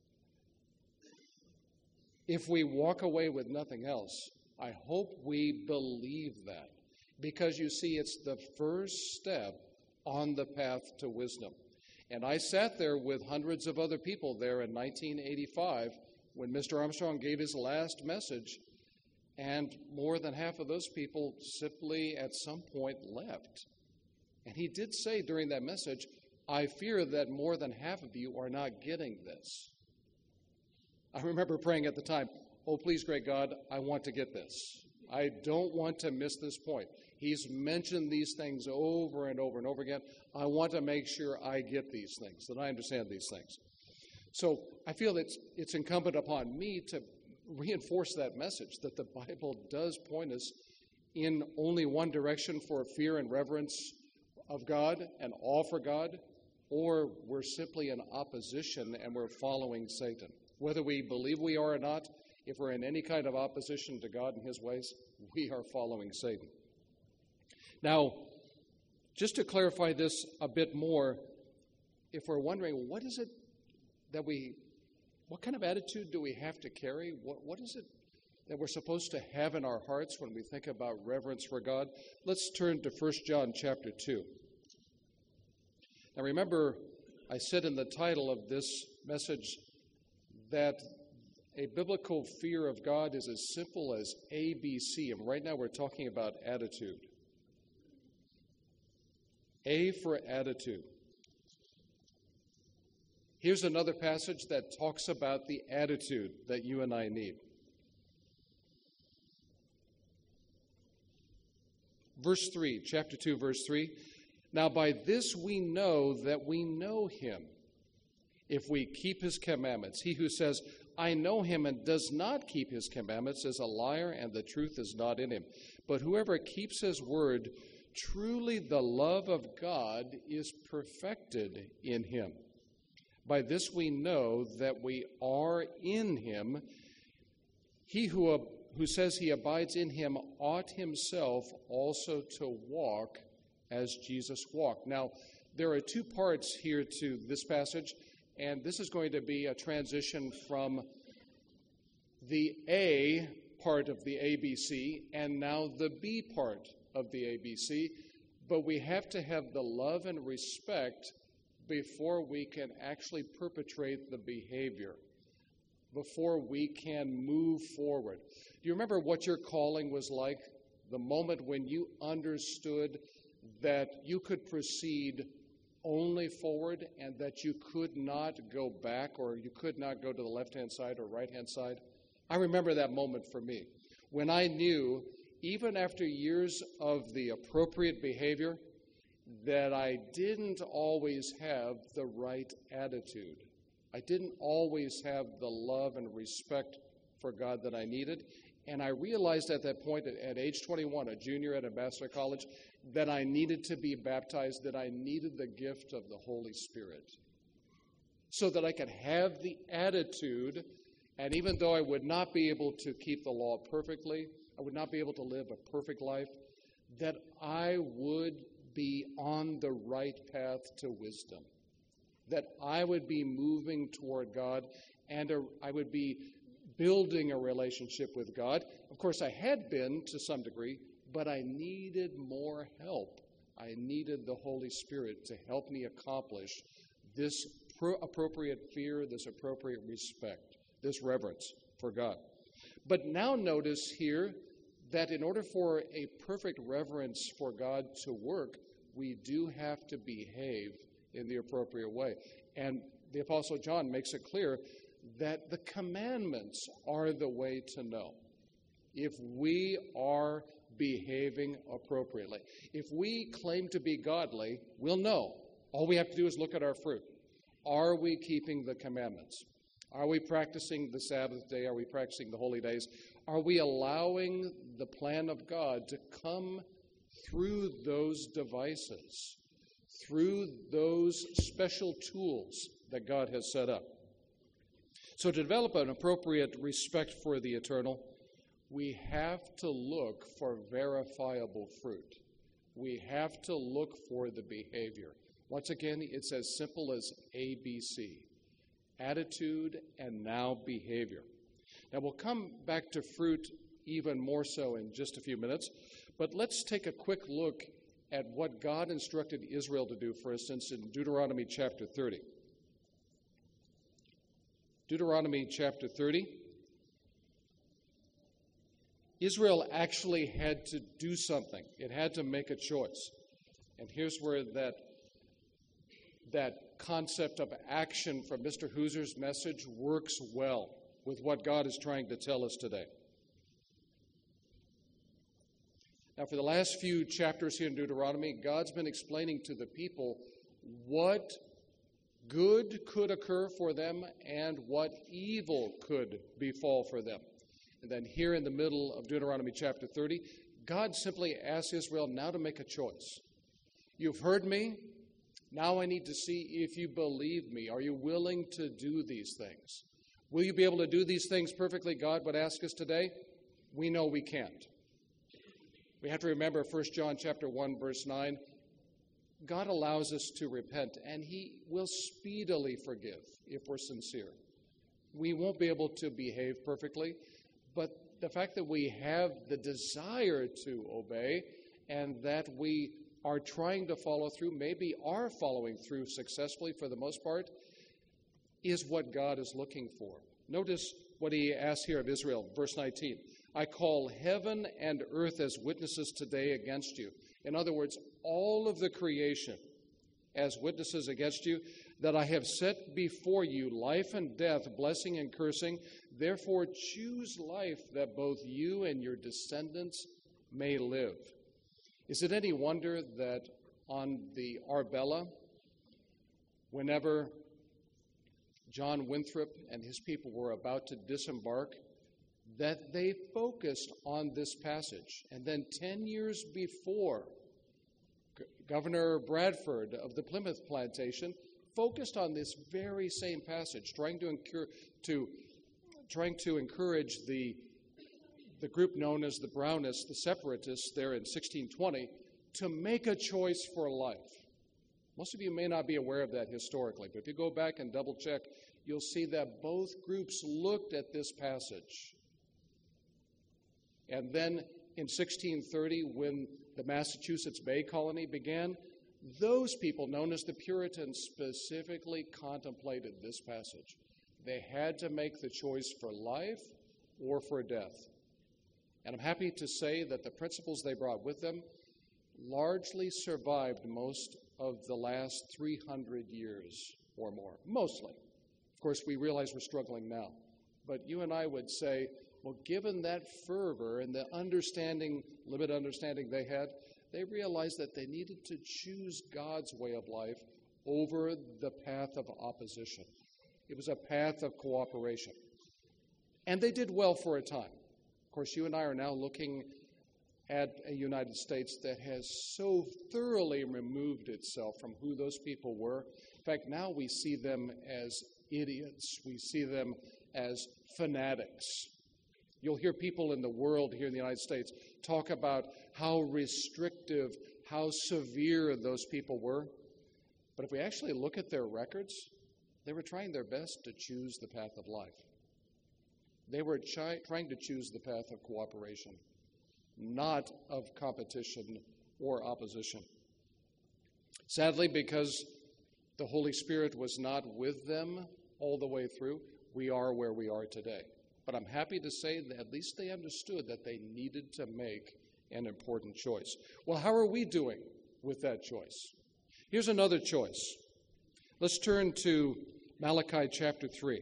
If we walk away with nothing else, I hope we believe that. Because you see, it's the first step on the path to wisdom. And I sat there with hundreds of other people there in nineteen eighty-five when Mister Armstrong gave his last message, and more than half of those people simply at some point left. And he did say during that message, I fear that more than half of you are not getting this. I remember praying at the time, oh, please, great God, I want to get this. I don't want to miss this point. He's mentioned these things over and over and over again. I want to make sure I get these things, that I understand these things. So I feel it's, it's incumbent upon me to reinforce that message, that the Bible does point us in only one direction for fear and reverence of God and all for God, or we're simply in opposition and we're following Satan. Whether we believe we are or not, if we're in any kind of opposition to God and his ways, we are following Satan. Now, just to clarify this a bit more, if we're wondering, what is it that we, what kind of attitude do we have to carry? What, what is it that we're supposed to have in our hearts when we think about reverence for God? Let's turn to First John chapter two. Now remember, I said in the title of this message that a biblical fear of God is as simple as A B C, and right now we're talking about attitude. A for attitude. Here's another passage that talks about the attitude that you and I need. Verse three, chapter two, verse three. Now by this we know that we know him, if we keep his commandments. He who says, I know him and does not keep his commandments is a liar, and the truth is not in him. But whoever keeps his word, truly the love of God is perfected in him. By this we know that we are in him. He who, who says he abides in him ought himself also to walk as Jesus walked. Now, there are two parts here to this passage, and this is going to be a transition from the A part of the A B C and now the B part of the A B C, but we have to have the love and respect before we can actually perpetrate the behavior, before we can move forward. Do you remember what your calling was like? The moment when you understood that you could proceed only forward and that you could not go back, or you could not go to the left-hand side or right-hand side? I remember that moment for me, when I knew, even after years of the appropriate behavior, that I didn't always have the right attitude. I didn't always have the love and respect for God that I needed. And I realized at that point, at, at age twenty-one, a junior at Ambassador College, that I needed to be baptized, that I needed the gift of the Holy Spirit, so that I could have the attitude. And even though I would not be able to keep the law perfectly, I would not be able to live a perfect life, that I would be on the right path to wisdom, that I would be moving toward God, and a, I would be building a relationship with God. Of course, I had been to some degree, but I needed more help. I needed the Holy Spirit to help me accomplish this pro- appropriate fear, this appropriate respect, this reverence for God. But now notice here that in order for a perfect reverence for God to work, we do have to behave in the appropriate way. And the Apostle John makes it clear that the commandments are the way to know if we are behaving appropriately. If we claim to be godly, we'll know. All we have to do is look at our fruit. Are we keeping the commandments? Are we practicing the Sabbath day? Are we practicing the holy days? Are we allowing the plan of God to come through those devices, through those special tools that God has set up? So to develop an appropriate respect for the eternal, we have to look for verifiable fruit. We have to look for the behavior. Once again, it's as simple as A B C. Attitude and now behavior. Now we'll come back to fruit even more so in just a few minutes, but let's take a quick look at what God instructed Israel to do, for instance, in Deuteronomy chapter thirty. Deuteronomy chapter thirty. Israel actually had to do something. It had to make a choice. And here's where that that concept of action from Mister Hoozer's message works well with what God is trying to tell us today. Now, for the last few chapters here in Deuteronomy, God's been explaining to the people what good could occur for them and what evil could befall for them. And then here in the middle of Deuteronomy chapter thirty, God simply asks Israel now to make a choice. You've heard me. Now I need to see if you believe me. Are you willing to do these things? Will you be able to do these things perfectly? God would ask us today. We know we can't. We have to remember First John chapter one, verse nine. God allows us to repent, and he will speedily forgive if we're sincere. We won't be able to behave perfectly, but the fact that we have the desire to obey and that we are trying to follow through, maybe are following through successfully for the most part, is what God is looking for. Notice what he asks here of Israel, verse nineteen. I call heaven and earth as witnesses today against you. In other words, all of the creation as witnesses against you, that I have set before you life and death, blessing and cursing. Therefore choose life that both you and your descendants may live. Is it any wonder that on the Arbella, whenever John Winthrop and his people were about to disembark, that they focused on this passage? And then ten years before, G- Governor Bradford of the Plymouth Plantation focused on this very same passage, trying to, incur- to, trying to encourage the, the the group known as the Brownists, the separatists there in sixteen twenty, to make a choice for life. Most of you may not be aware of that historically, but if you go back and double check, you'll see that both groups looked at this passage. And then in sixteen thirty, when the Massachusetts Bay Colony began, those people, known as the Puritans, specifically contemplated this passage. They had to make the choice for life or for death. And I'm happy to say that the principles they brought with them largely survived most of the last three hundred years or more, mostly. Of course, we realize we're struggling now. But you and I would say, well, given that fervor and the understanding, limited understanding they had, they realized that they needed to choose God's way of life over the path of opposition. It was a path of cooperation. And they did well for a time. Of course, you and I are now looking at a United States that has so thoroughly removed itself from who those people were. In fact, now we see them as idiots. We see them as fanatics. You'll hear people in the world here in the United States talk about how restrictive, how severe those people were. But if we actually look at their records, they were trying their best to choose the path of life. They were chi- trying to choose the path of cooperation, not of competition or opposition. Sadly, because the Holy Spirit was not with them all the way through, we are where we are today. But I'm happy to say that at least they understood that they needed to make an important choice. Well, how are we doing with that choice? Here's another choice. Let's turn to Malachi chapter three.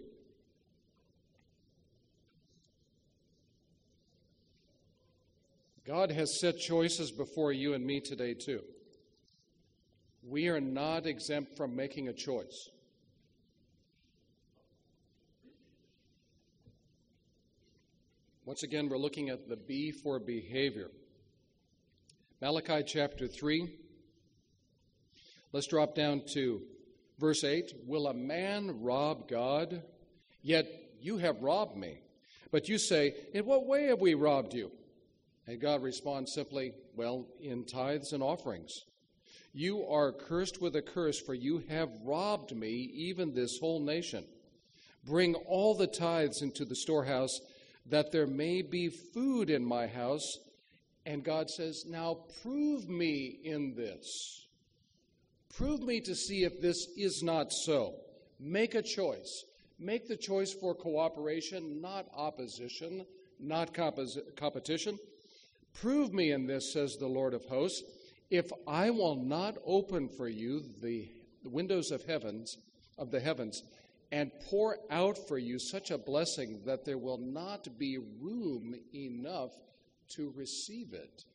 God has set choices before you and me today, too. We are not exempt from making a choice. Once again, we're looking at the B for behavior. Malachi chapter three. Let's drop down to verse eight. Will a man rob God? Yet you have robbed me. But you say, in what way have we robbed you? And God responds simply, well, in tithes and offerings. You are cursed with a curse, for you have robbed me, even this whole nation. Bring all the tithes into the storehouse, that there may be food in my house. And God says, now prove me in this. Prove me to see if this is not so. Make a choice. Make the choice for cooperation, not opposition, not compos- competition. Prove me in this, says the Lord of hosts, if I will not open for you the, the windows of heavens, of the heavens, and pour out for you such a blessing that there will not be room enough to receive it.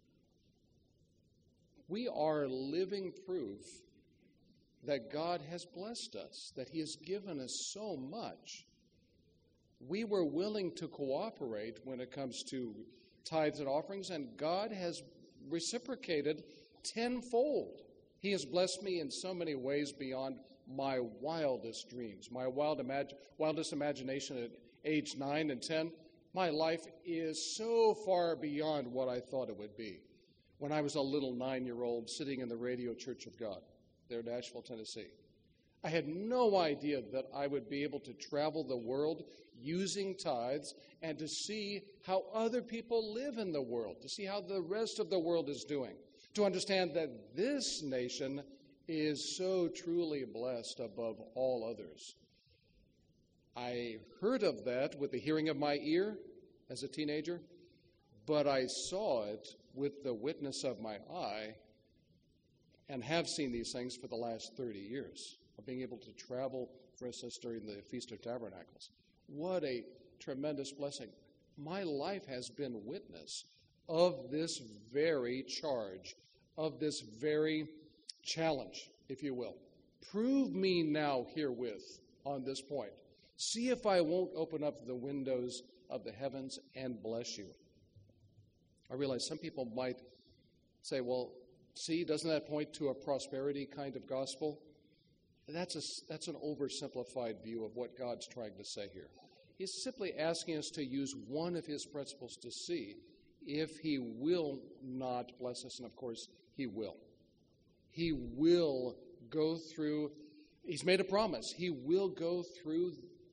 We are living proof that God has blessed us, that He has given us so much. We were willing to cooperate when it comes to tithes and offerings, and God has reciprocated tenfold. He has blessed me in so many ways beyond my wildest dreams, my wild imag- wildest imagination at age nine and ten. My life is so far beyond what I thought it would be when I was a little nine-year-old sitting in the Radio Church of God there in Nashville, Tennessee. I had no idea that I would be able to travel the world using tithes and to see how other people live in the world, to see how the rest of the world is doing, to understand that this nation is so truly blessed above all others. I heard of that with the hearing of my ear as a teenager, but I saw it with the witness of my eye and have seen these things for the last thirty years, of being able to travel, for instance, during the Feast of Tabernacles. What a tremendous blessing. My life has been witness of this very charge, of this very challenge, if you will. Prove me now herewith on this point. See if I won't open up the windows of the heavens and bless you. I realize some people might say, well, see, doesn't that point to a prosperity kind of gospel? That's a, that's an oversimplified view of what God's trying to say here. He's simply asking us to use one of his principles to see if he will not bless us, and of course, he will. He will go through, he's made a promise, he will go through,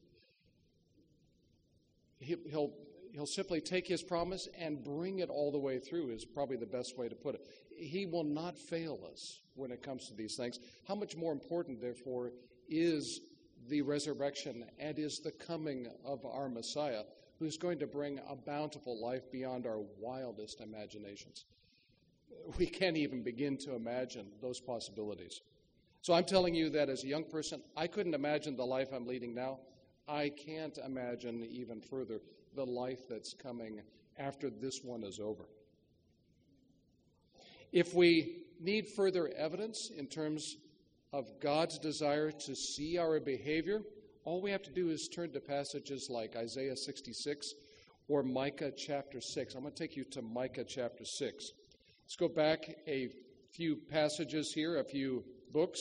he, he'll, he'll simply take his promise and bring it all the way through is probably the best way to put it. He will not fail us when it comes to these things. How much more important, therefore, is the resurrection and is the coming of our Messiah, who's going to bring a bountiful life beyond our wildest imaginations. We can't even begin to imagine those possibilities. So I'm telling you that as a young person, I couldn't imagine the life I'm leading now. I can't imagine even further the life that's coming after this one is over. If we need further evidence in terms of God's desire to see our behavior, all we have to do is turn to passages like Isaiah sixty-six or Micah chapter six. I'm going to take you to Micah chapter six. Let's go back a few passages here, a few books.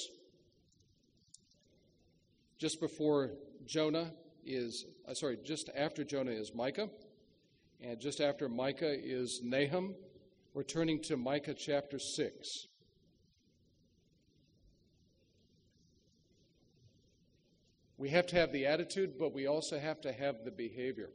Just before Jonah is, uh, sorry, just after Jonah is Micah, and just after Micah is Nahum. We're turning to Micah chapter six. We have to have the attitude, but we also have to have the behavior.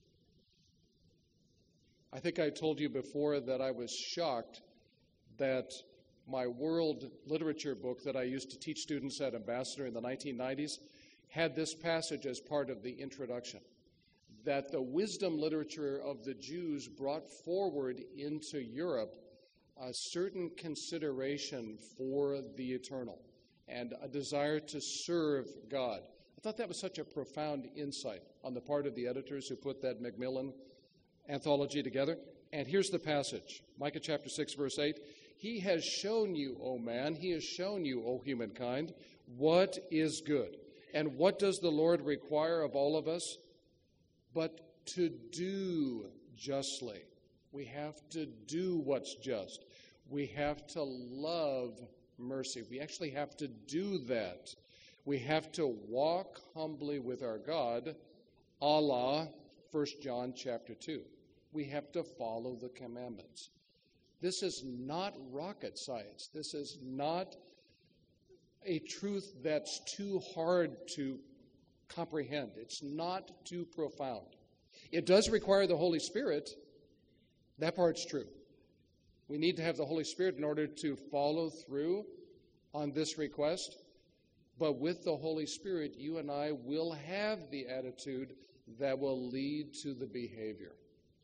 I think I told you before that I was shocked that my world literature book that I used to teach students at Ambassador in the nineteen nineties had this passage as part of the introduction, that the wisdom literature of the Jews brought forward into Europe a certain consideration for the eternal and a desire to serve God. I thought that was such a profound insight on the part of the editors who put that Macmillan anthology together. And here's the passage, Micah chapter six, verse eight. He has shown you, O man, he has shown you, O humankind, what is good. And what does the Lord require of all of us? But to do justly. We have to do what's just. We have to love mercy. We actually have to do that. We have to walk humbly with our God, a la First John chapter two. We have to follow the commandments. This is not rocket science. This is not a truth that's too hard to comprehend. It's not too profound. It does require the Holy Spirit. That part's true. We need to have the Holy Spirit in order to follow through on this request. But with the Holy Spirit, you and I will have the attitude that will lead to the behavior.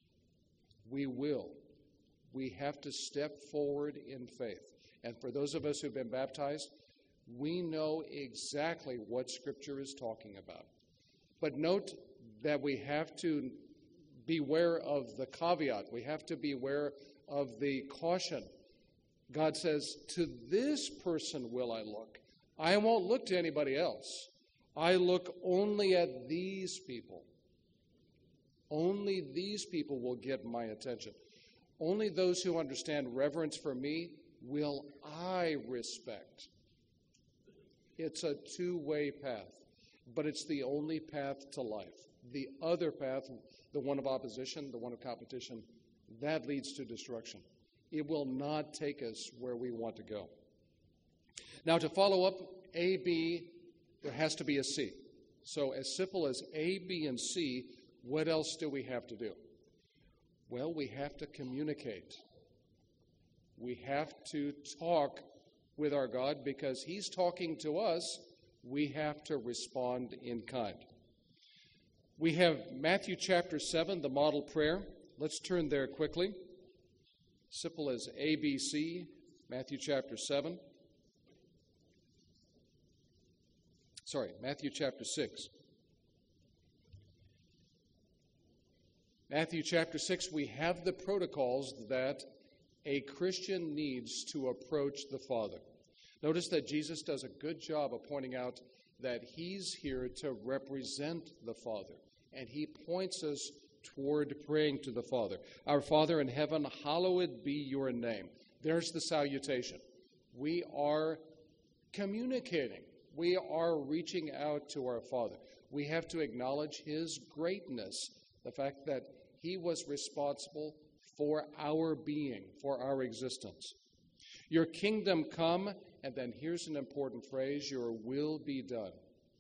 We will. We have to step forward in faith. And for those of us who've been baptized, we know exactly what Scripture is talking about. But note that we have to beware of the caveat. We have to beware of the caution. God says, to this person will I look. I won't look to anybody else. I look only at these people. Only these people will get my attention. Only those who understand reverence for me will I respect. It's a two-way path, but it's the only path to life. The other path, the one of opposition, the one of competition, that leads to destruction. It will not take us where we want to go. Now, to follow up A, B, there has to be a C. So as simple as A, B, and C, what else do we have to do? Well, we have to communicate. We have to talk with our God because He's talking to us. We have to respond in kind. We have Matthew chapter seven, the model prayer. Let's turn there quickly. Simple as A, B, C, Matthew chapter seven. Sorry, Matthew chapter six. Matthew chapter six, we have the protocols that a Christian needs to approach the Father. Notice that Jesus does a good job of pointing out that He's here to represent the Father, and He points us toward praying to the Father. Our Father in heaven, hallowed be your name. There's the salutation. We are communicating We are reaching out to our Father. We have to acknowledge His greatness, the fact that He was responsible for our being, for our existence. Your kingdom come, and then here's an important phrase, your will be done.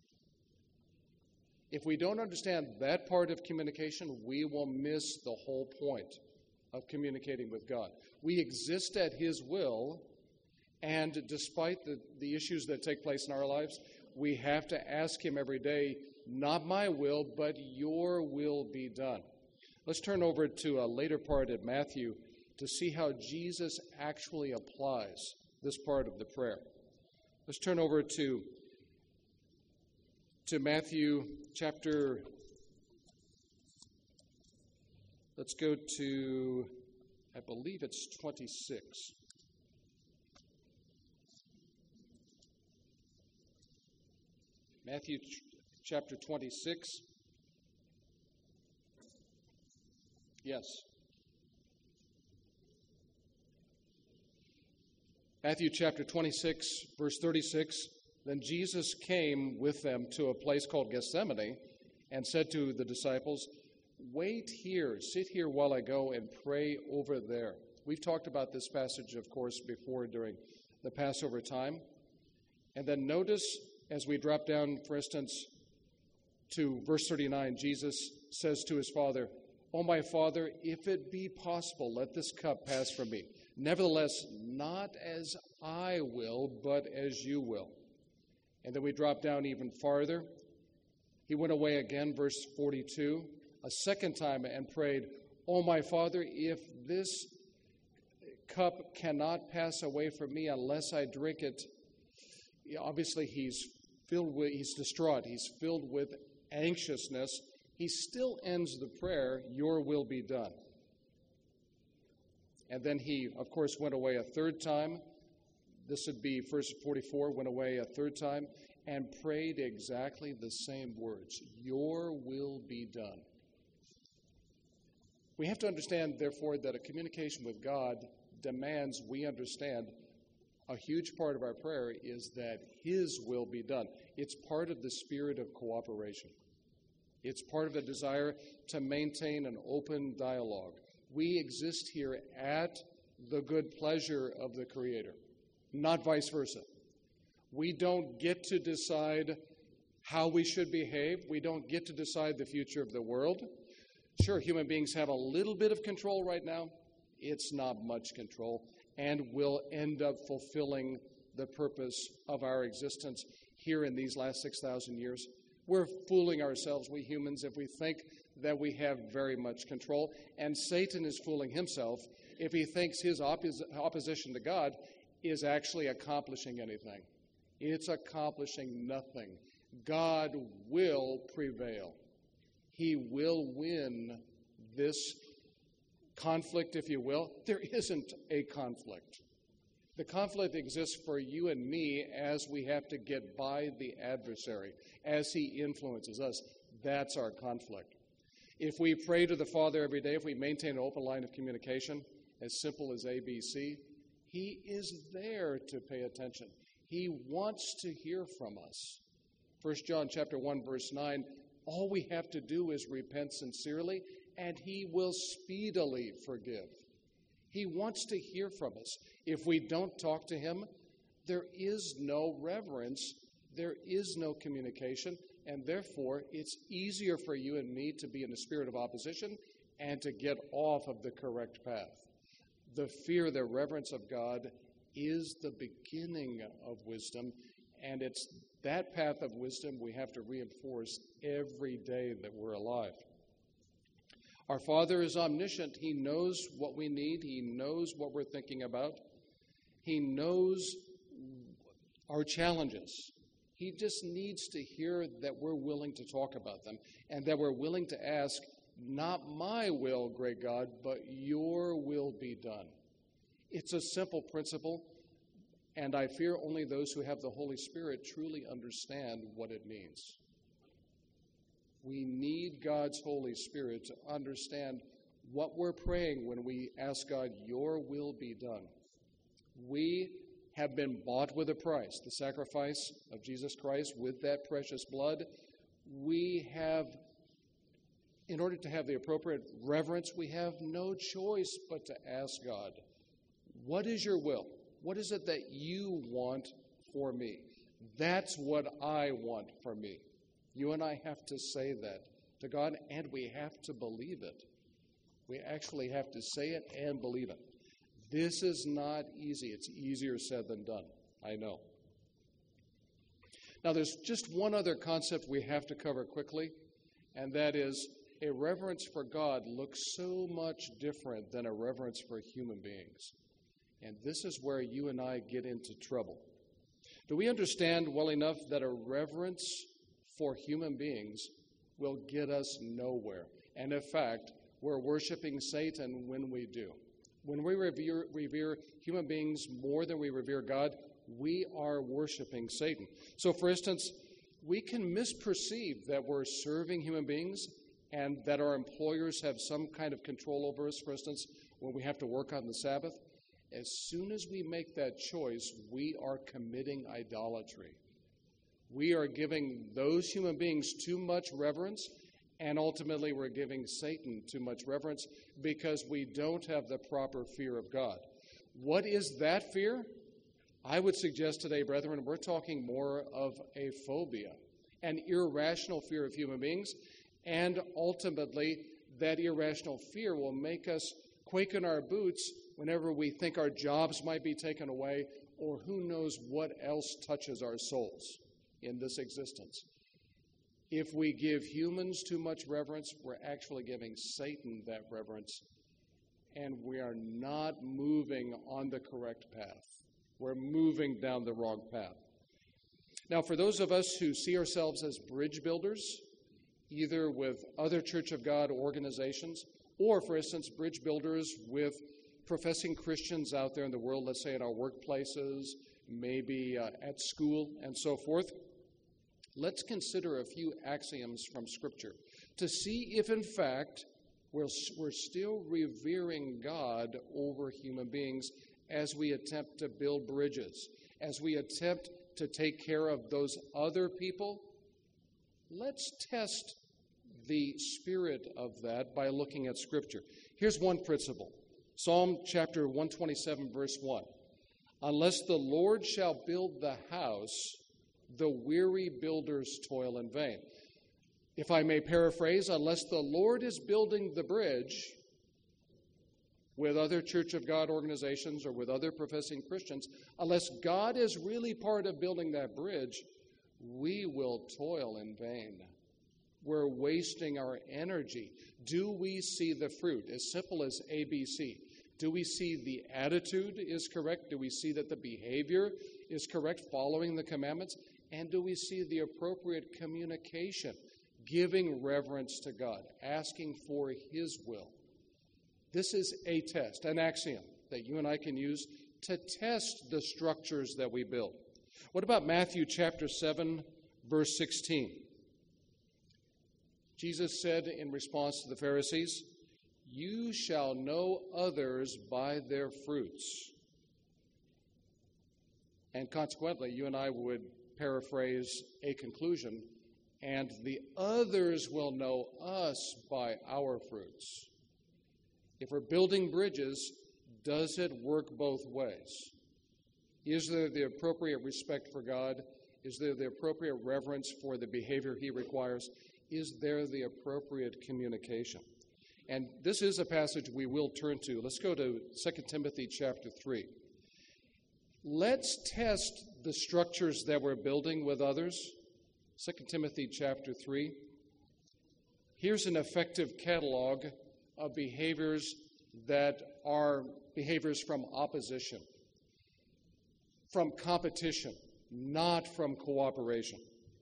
If we don't understand that part of communication, we will miss the whole point of communicating with God. We exist at His will, and despite the, the issues that take place in our lives, we have to ask Him every day, not my will, but your will be done. Let's turn over to a later part of Matthew to see how Jesus actually applies this part of the prayer. Let's turn over to, to Matthew chapter, let's go to, I believe it's twenty-six. Matthew ch- chapter twenty-six. Yes. Matthew chapter twenty-six, verse thirty-six. Then Jesus came with them to a place called Gethsemane and said to the disciples, wait here, sit here while I go and pray over there. We've talked about this passage, of course, before during the Passover time. And then notice as we drop down, for instance, to verse thirty-nine, Jesus says to his Father, O my Father, if it be possible, let this cup pass from me. Nevertheless, not as I will, but as you will. And then we drop down even farther. He went away again, verse forty-two, a second time and prayed, O my Father, if this cup cannot pass away from me unless I drink it. Obviously, he's filled with, he's distraught. He's filled with anxiousness. He still ends the prayer, your will be done. And then he, of course, went away a third time. This would be verse forty-four, went away a third time and prayed exactly the same words, your will be done. We have to understand, therefore, that a communication with God demands we understand a huge part of our prayer is that His will be done. It's part of the spirit of cooperation. It's part of a desire to maintain an open dialogue. We exist here at the good pleasure of the Creator, not vice versa. We don't get to decide how we should behave. We don't get to decide the future of the world. Sure, human beings have a little bit of control right now. It's not much control, and will end up fulfilling the purpose of our existence here in these last six thousand years. We're fooling ourselves, we humans, if we think that we have very much control, and Satan is fooling himself if he thinks his oppos- opposition to God is actually accomplishing anything. It's accomplishing nothing. God will prevail. He will win this conflict, if you will. There isn't a conflict. The conflict exists for you and me as we have to get by the adversary, as he influences us. That's our conflict. If we pray to the Father every day, if we maintain an open line of communication, as simple as A B C, he is there to pay attention. He wants to hear from us. First John chapter one, verse nine, all we have to do is repent sincerely, and he will speedily forgive. He wants to hear from us. If we don't talk to him, there is no reverence, there is no communication, and therefore it's easier for you and me to be in a spirit of opposition and to get off of the correct path. The fear, the reverence of God is the beginning of wisdom, and it's that path of wisdom we have to reinforce every day that we're alive. Our Father is omniscient. He knows what we need. He knows what we're thinking about. He knows our challenges. He just needs to hear that we're willing to talk about them and that we're willing to ask, not my will, great God, but your will be done. It's a simple principle, and I fear only those who have the Holy Spirit truly understand what it means. We need God's Holy Spirit to understand what we're praying when we ask God, your will be done. We have been bought with a price, the sacrifice of Jesus Christ with that precious blood, we have, in order to have the appropriate reverence, we have no choice but to ask God, what is your will? What is it that you want for me? That's what I want for me. You and I have to say that to God, and we have to believe it. We actually have to say it and believe it. This is not easy. It's easier said than done, I know. Now, there's just one other concept we have to cover quickly, and that is a reverence for God looks so much different than a reverence for human beings. And this is where you and I get into trouble. Do we understand well enough that a reverence for human beings will get us nowhere? And in fact, we're worshiping Satan when we do. When we revere, revere human beings more than we revere God, we are worshiping Satan. So, for instance, we can misperceive that we're serving human beings and that our employers have some kind of control over us, for instance, when we have to work on the Sabbath. As soon as we make that choice, we are committing idolatry. We are giving those human beings too much reverence, and ultimately we're giving Satan too much reverence because we don't have the proper fear of God. What is that fear? I would suggest today, brethren, we're talking more of a phobia, an irrational fear of human beings, and ultimately that irrational fear will make us quake in our boots whenever we think our jobs might be taken away, or who knows what else touches our souls in this existence. If we give humans too much reverence, we're actually giving Satan that reverence, and we are not moving on the correct path. We're moving down the wrong path. Now, for those of us who see ourselves as bridge builders, either with other Church of God organizations, or, for instance, bridge builders with professing Christians out there in the world, let's say in our workplaces, maybe uh, at school, and so forth, let's consider a few axioms from Scripture to see if, in fact, we're, we're still revering God over human beings as we attempt to build bridges, as we attempt to take care of those other people. Let's test the spirit of that by looking at Scripture. Here's one principle. Psalm chapter one twenty-seven, verse one. Unless the Lord shall build the house, the weary builders toil in vain. If I may paraphrase, unless the Lord is building the bridge with other Church of God organizations or with other professing Christians, unless God is really part of building that bridge, we will toil in vain. We're wasting our energy. Do we see the fruit? As simple as A B C. Do we see the attitude is correct? Do we see that the behavior is correct, following the commandments? And do we see the appropriate communication, giving reverence to God, asking for His will? This is a test, an axiom that you and I can use to test the structures that we build. What about Matthew chapter seven, verse sixteen? Jesus said in response to the Pharisees, "You shall know others by their fruits." And consequently, you and I would paraphrase a conclusion, and the others will know us by our fruits. If we're building bridges, does it work both ways? Is there the appropriate respect for God? Is there the appropriate reverence for the behavior He requires? Is there the appropriate communication? And this is a passage we will turn to. Let's go to Second Timothy chapter three. Let's test the structures that we're building with others. Second Timothy chapter three. Here's an effective catalog of behaviors that are behaviors from opposition, from competition, not from cooperation.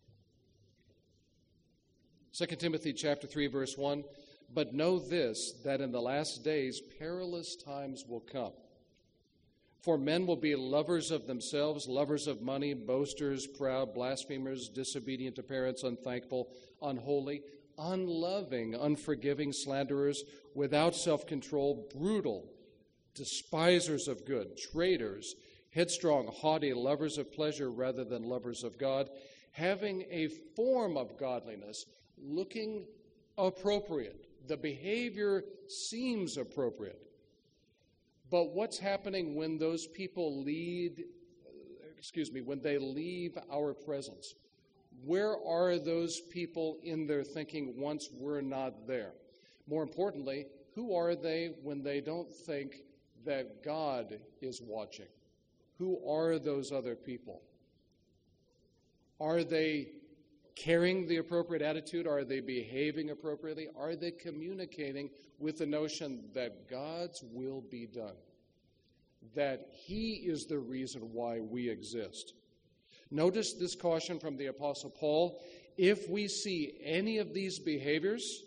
Second Timothy chapter three, verse one, "But know this, that in the last days perilous times will come. For men will be lovers of themselves, lovers of money, boasters, proud, blasphemers, disobedient to parents, unthankful, unholy, unloving, unforgiving, slanderers, without self-control, brutal, despisers of good, traitors, headstrong, haughty, lovers of pleasure rather than lovers of God, having a form of godliness, looking appropriate. The behavior seems appropriate. But what's happening when those people lead, excuse me, when they leave our presence? Where are those people in their thinking once we're not there? More importantly, who are they when they don't think that God is watching? Who are those other people? Are they carrying the appropriate attitude? Are they behaving appropriately? Are they communicating with the notion that God's will be done? That He is the reason why we exist? Notice this caution from the Apostle Paul. If we see any of these behaviors,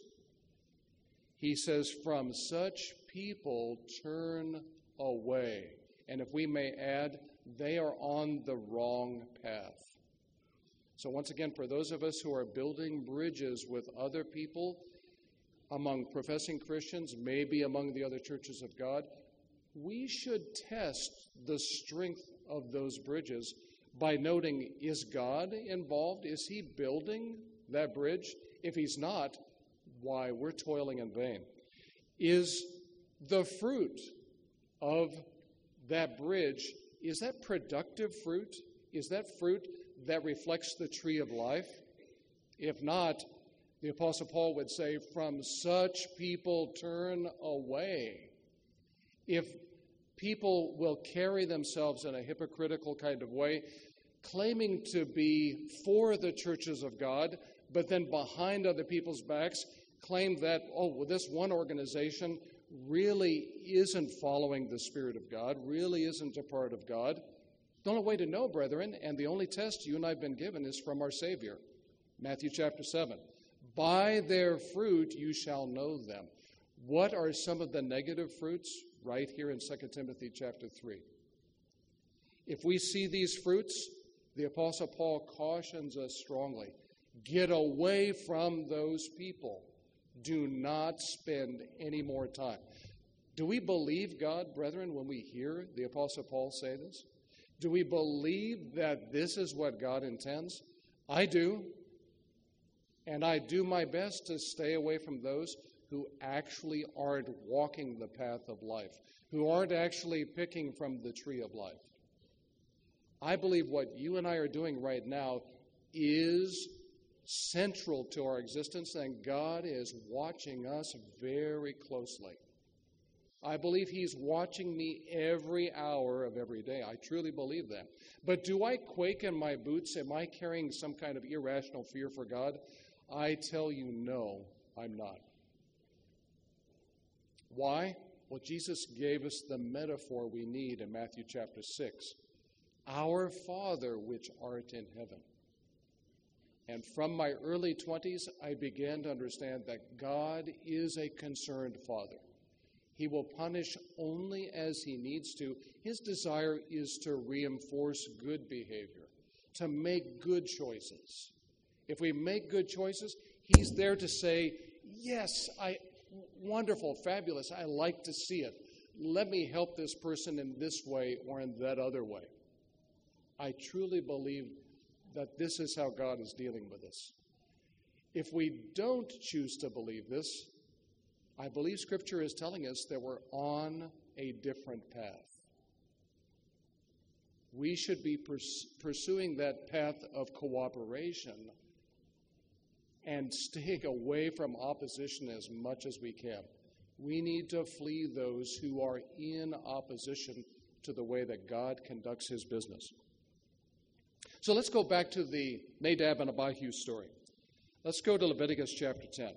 he says, from such people turn away. And if we may add, they are on the wrong path. So once again, for those of us who are building bridges with other people, among professing Christians, maybe among the other churches of God, we should test the strength of those bridges by noting, is God involved? Is He building that bridge? If He's not, why, we're toiling in vain. Is the fruit of that bridge, is that productive fruit? Is that fruit that reflects the tree of life? If not, the Apostle Paul would say, from such people turn away. If people will carry themselves in a hypocritical kind of way, claiming to be for the churches of God, but then behind other people's backs claim that, oh, well, this one organization really isn't following the Spirit of God, really isn't a part of God. The only way to know, brethren, and the only test you and I have been given is from our Savior. Matthew chapter seven. By their fruit you shall know them. What are some of the negative fruits? Right here in Second Timothy chapter three. If we see these fruits, the Apostle Paul cautions us strongly. Get away from those people. Do not spend any more time. Do we believe God, brethren, when we hear the Apostle Paul say this? Do we believe that this is what God intends? I do. And I do my best to stay away from those who actually aren't walking the path of life, who aren't actually picking from the tree of life. I believe what you and I are doing right now is central to our existence, and God is watching us very closely. I believe He's watching me every hour of every day. I truly believe that. But do I quake in my boots? Am I carrying some kind of irrational fear for God? I tell you, no, I'm not. Why? Well, Jesus gave us the metaphor we need in Matthew chapter six. Our Father which art in heaven. And from my early twenties, I began to understand that God is a concerned Father. He will punish only as He needs to. His desire is to reinforce good behavior, to make good choices. If we make good choices, He's there to say, yes, I, wonderful, fabulous, I like to see it. Let me help this person in this way or in that other way. I truly believe that this is how God is dealing with us. If we don't choose to believe this, I believe Scripture is telling us that we're on a different path. We should be pers- pursuing that path of cooperation and staying away from opposition as much as we can. We need to flee those who are in opposition to the way that God conducts His business. So let's go back to the Nadab and Abihu story. Let's go to Leviticus chapter ten.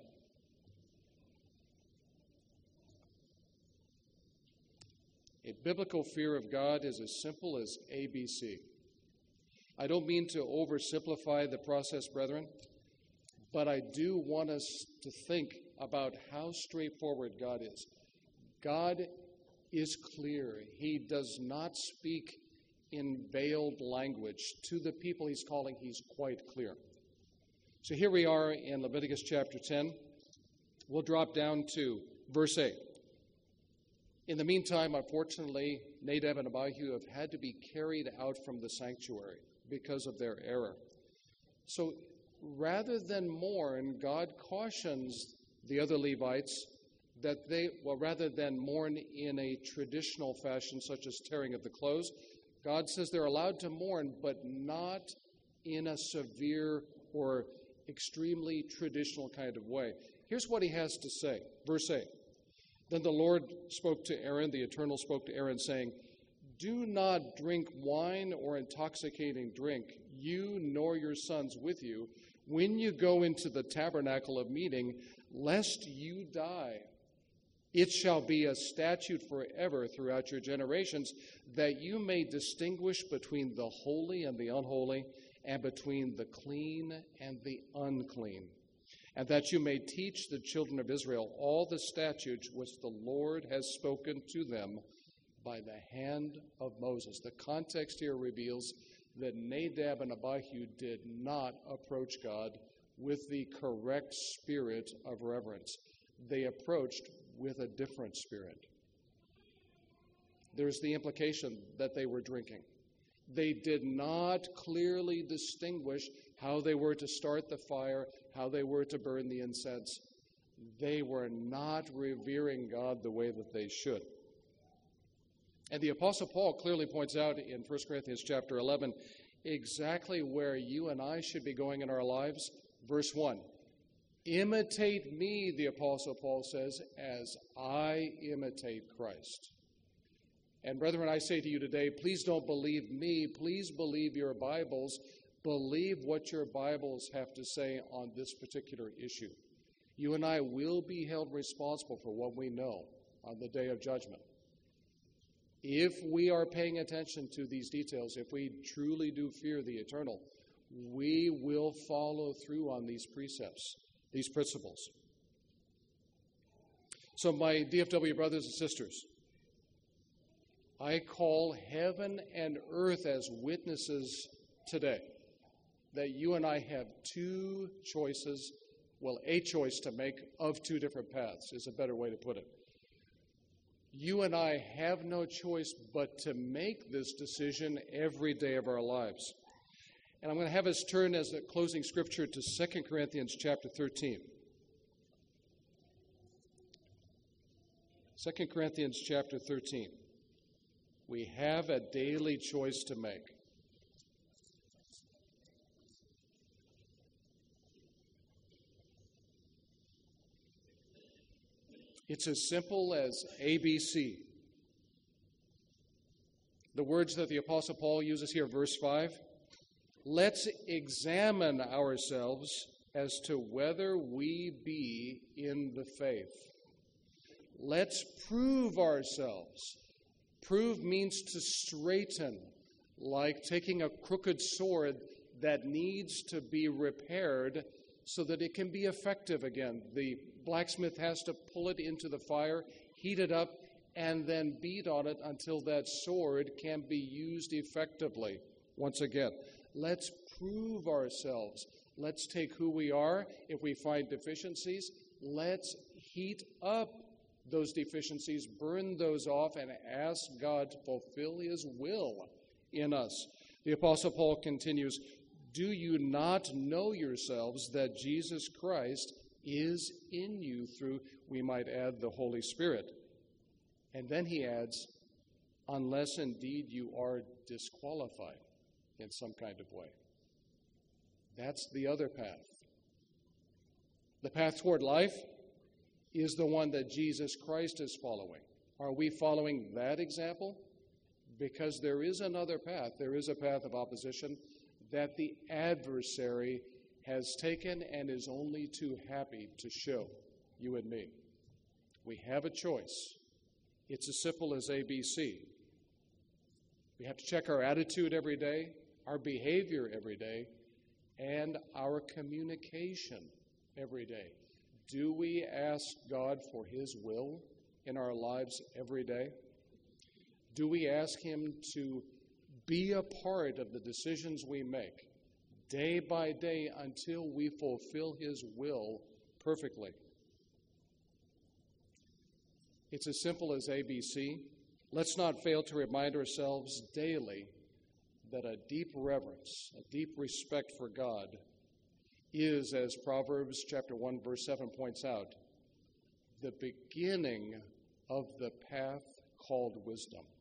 A biblical fear of God is as simple as A B C. I don't mean to oversimplify the process, brethren, but I do want us to think about how straightforward God is. God is clear. He does not speak in veiled language. To the people He's calling, He's quite clear. So here we are in Leviticus chapter ten. We'll drop down to verse eight. In the meantime, unfortunately, Nadab and Abihu have had to be carried out from the sanctuary because of their error. So rather than mourn, God cautions the other Levites that they, well, rather than mourn in a traditional fashion, such as tearing of the clothes, God says they're allowed to mourn, but not in a severe or extremely traditional kind of way. Here's what he has to say. Verse eight. Then the Lord spoke to Aaron, the Eternal spoke to Aaron, saying, "Do not drink wine or intoxicating drink, you nor your sons with you, when you go into the tabernacle of meeting, lest you die. It shall be a statute forever throughout your generations, that you may distinguish between the holy and the unholy, and between the clean and the unclean, and that you may teach the children of Israel all the statutes which the Lord has spoken to them by the hand of Moses." The context here reveals that Nadab and Abihu did not approach God with the correct spirit of reverence. They approached with a different spirit. There's the implication that they were drinking. They did not clearly distinguish how they were to start the fire, how they were to burn the incense. They were not revering God the way that they should. And the Apostle Paul clearly points out in First Corinthians chapter eleven exactly where you and I should be going in our lives. Verse one, "Imitate me," the Apostle Paul says, "as I imitate Christ." And brethren, I say to you today, please don't believe me. Please believe your Bibles. Believe what your Bibles have to say on this particular issue. You and I will be held responsible for what we know on the day of judgment. If we are paying attention to these details, if we truly do fear the eternal, we will follow through on these precepts, these principles. So my D F W brothers and sisters, I call heaven and earth as witnesses today that you and I have two choices, well, a choice to make of two different paths is a better way to put it. You and I have no choice but to make this decision every day of our lives. And I'm going to have us turn as a closing scripture to Second Corinthians chapter thirteen. Second Corinthians chapter thirteen. We have a daily choice to make. It's as simple as A B C. The words that the Apostle Paul uses here, verse five, "Let's examine ourselves as to whether we be in the faith. Let's prove ourselves." Prove means to straighten, like taking a crooked sword that needs to be repaired so that it can be effective again. The blacksmith has to pull it into the fire, heat it up, and then beat on it until that sword can be used effectively once again. Let's prove ourselves. Let's take who we are. If we find deficiencies, let's heat up those deficiencies, burn those off, and ask God to fulfill His will in us. The Apostle Paul continues, "Do you not know yourselves that Jesus Christ is in you through," we might add, "the Holy Spirit?" And then he adds, "unless indeed you are disqualified in some kind of way." That's the other path. The path toward life is the one that Jesus Christ is following. Are we following that example? Because there is another path. There is a path of opposition that the adversary has taken and is only too happy to show you and me. We have a choice. It's as simple as A B C. We have to check our attitude every day, our behavior every day, and our communication every day. Do we ask God for His will in our lives every day? Do we ask Him to be a part of the decisions we make day by day until we fulfill His will perfectly? It's as simple as A B C. Let's not fail to remind ourselves daily that a deep reverence, a deep respect for God is, as Proverbs chapter one, verse seven points out, the beginning of the path called wisdom.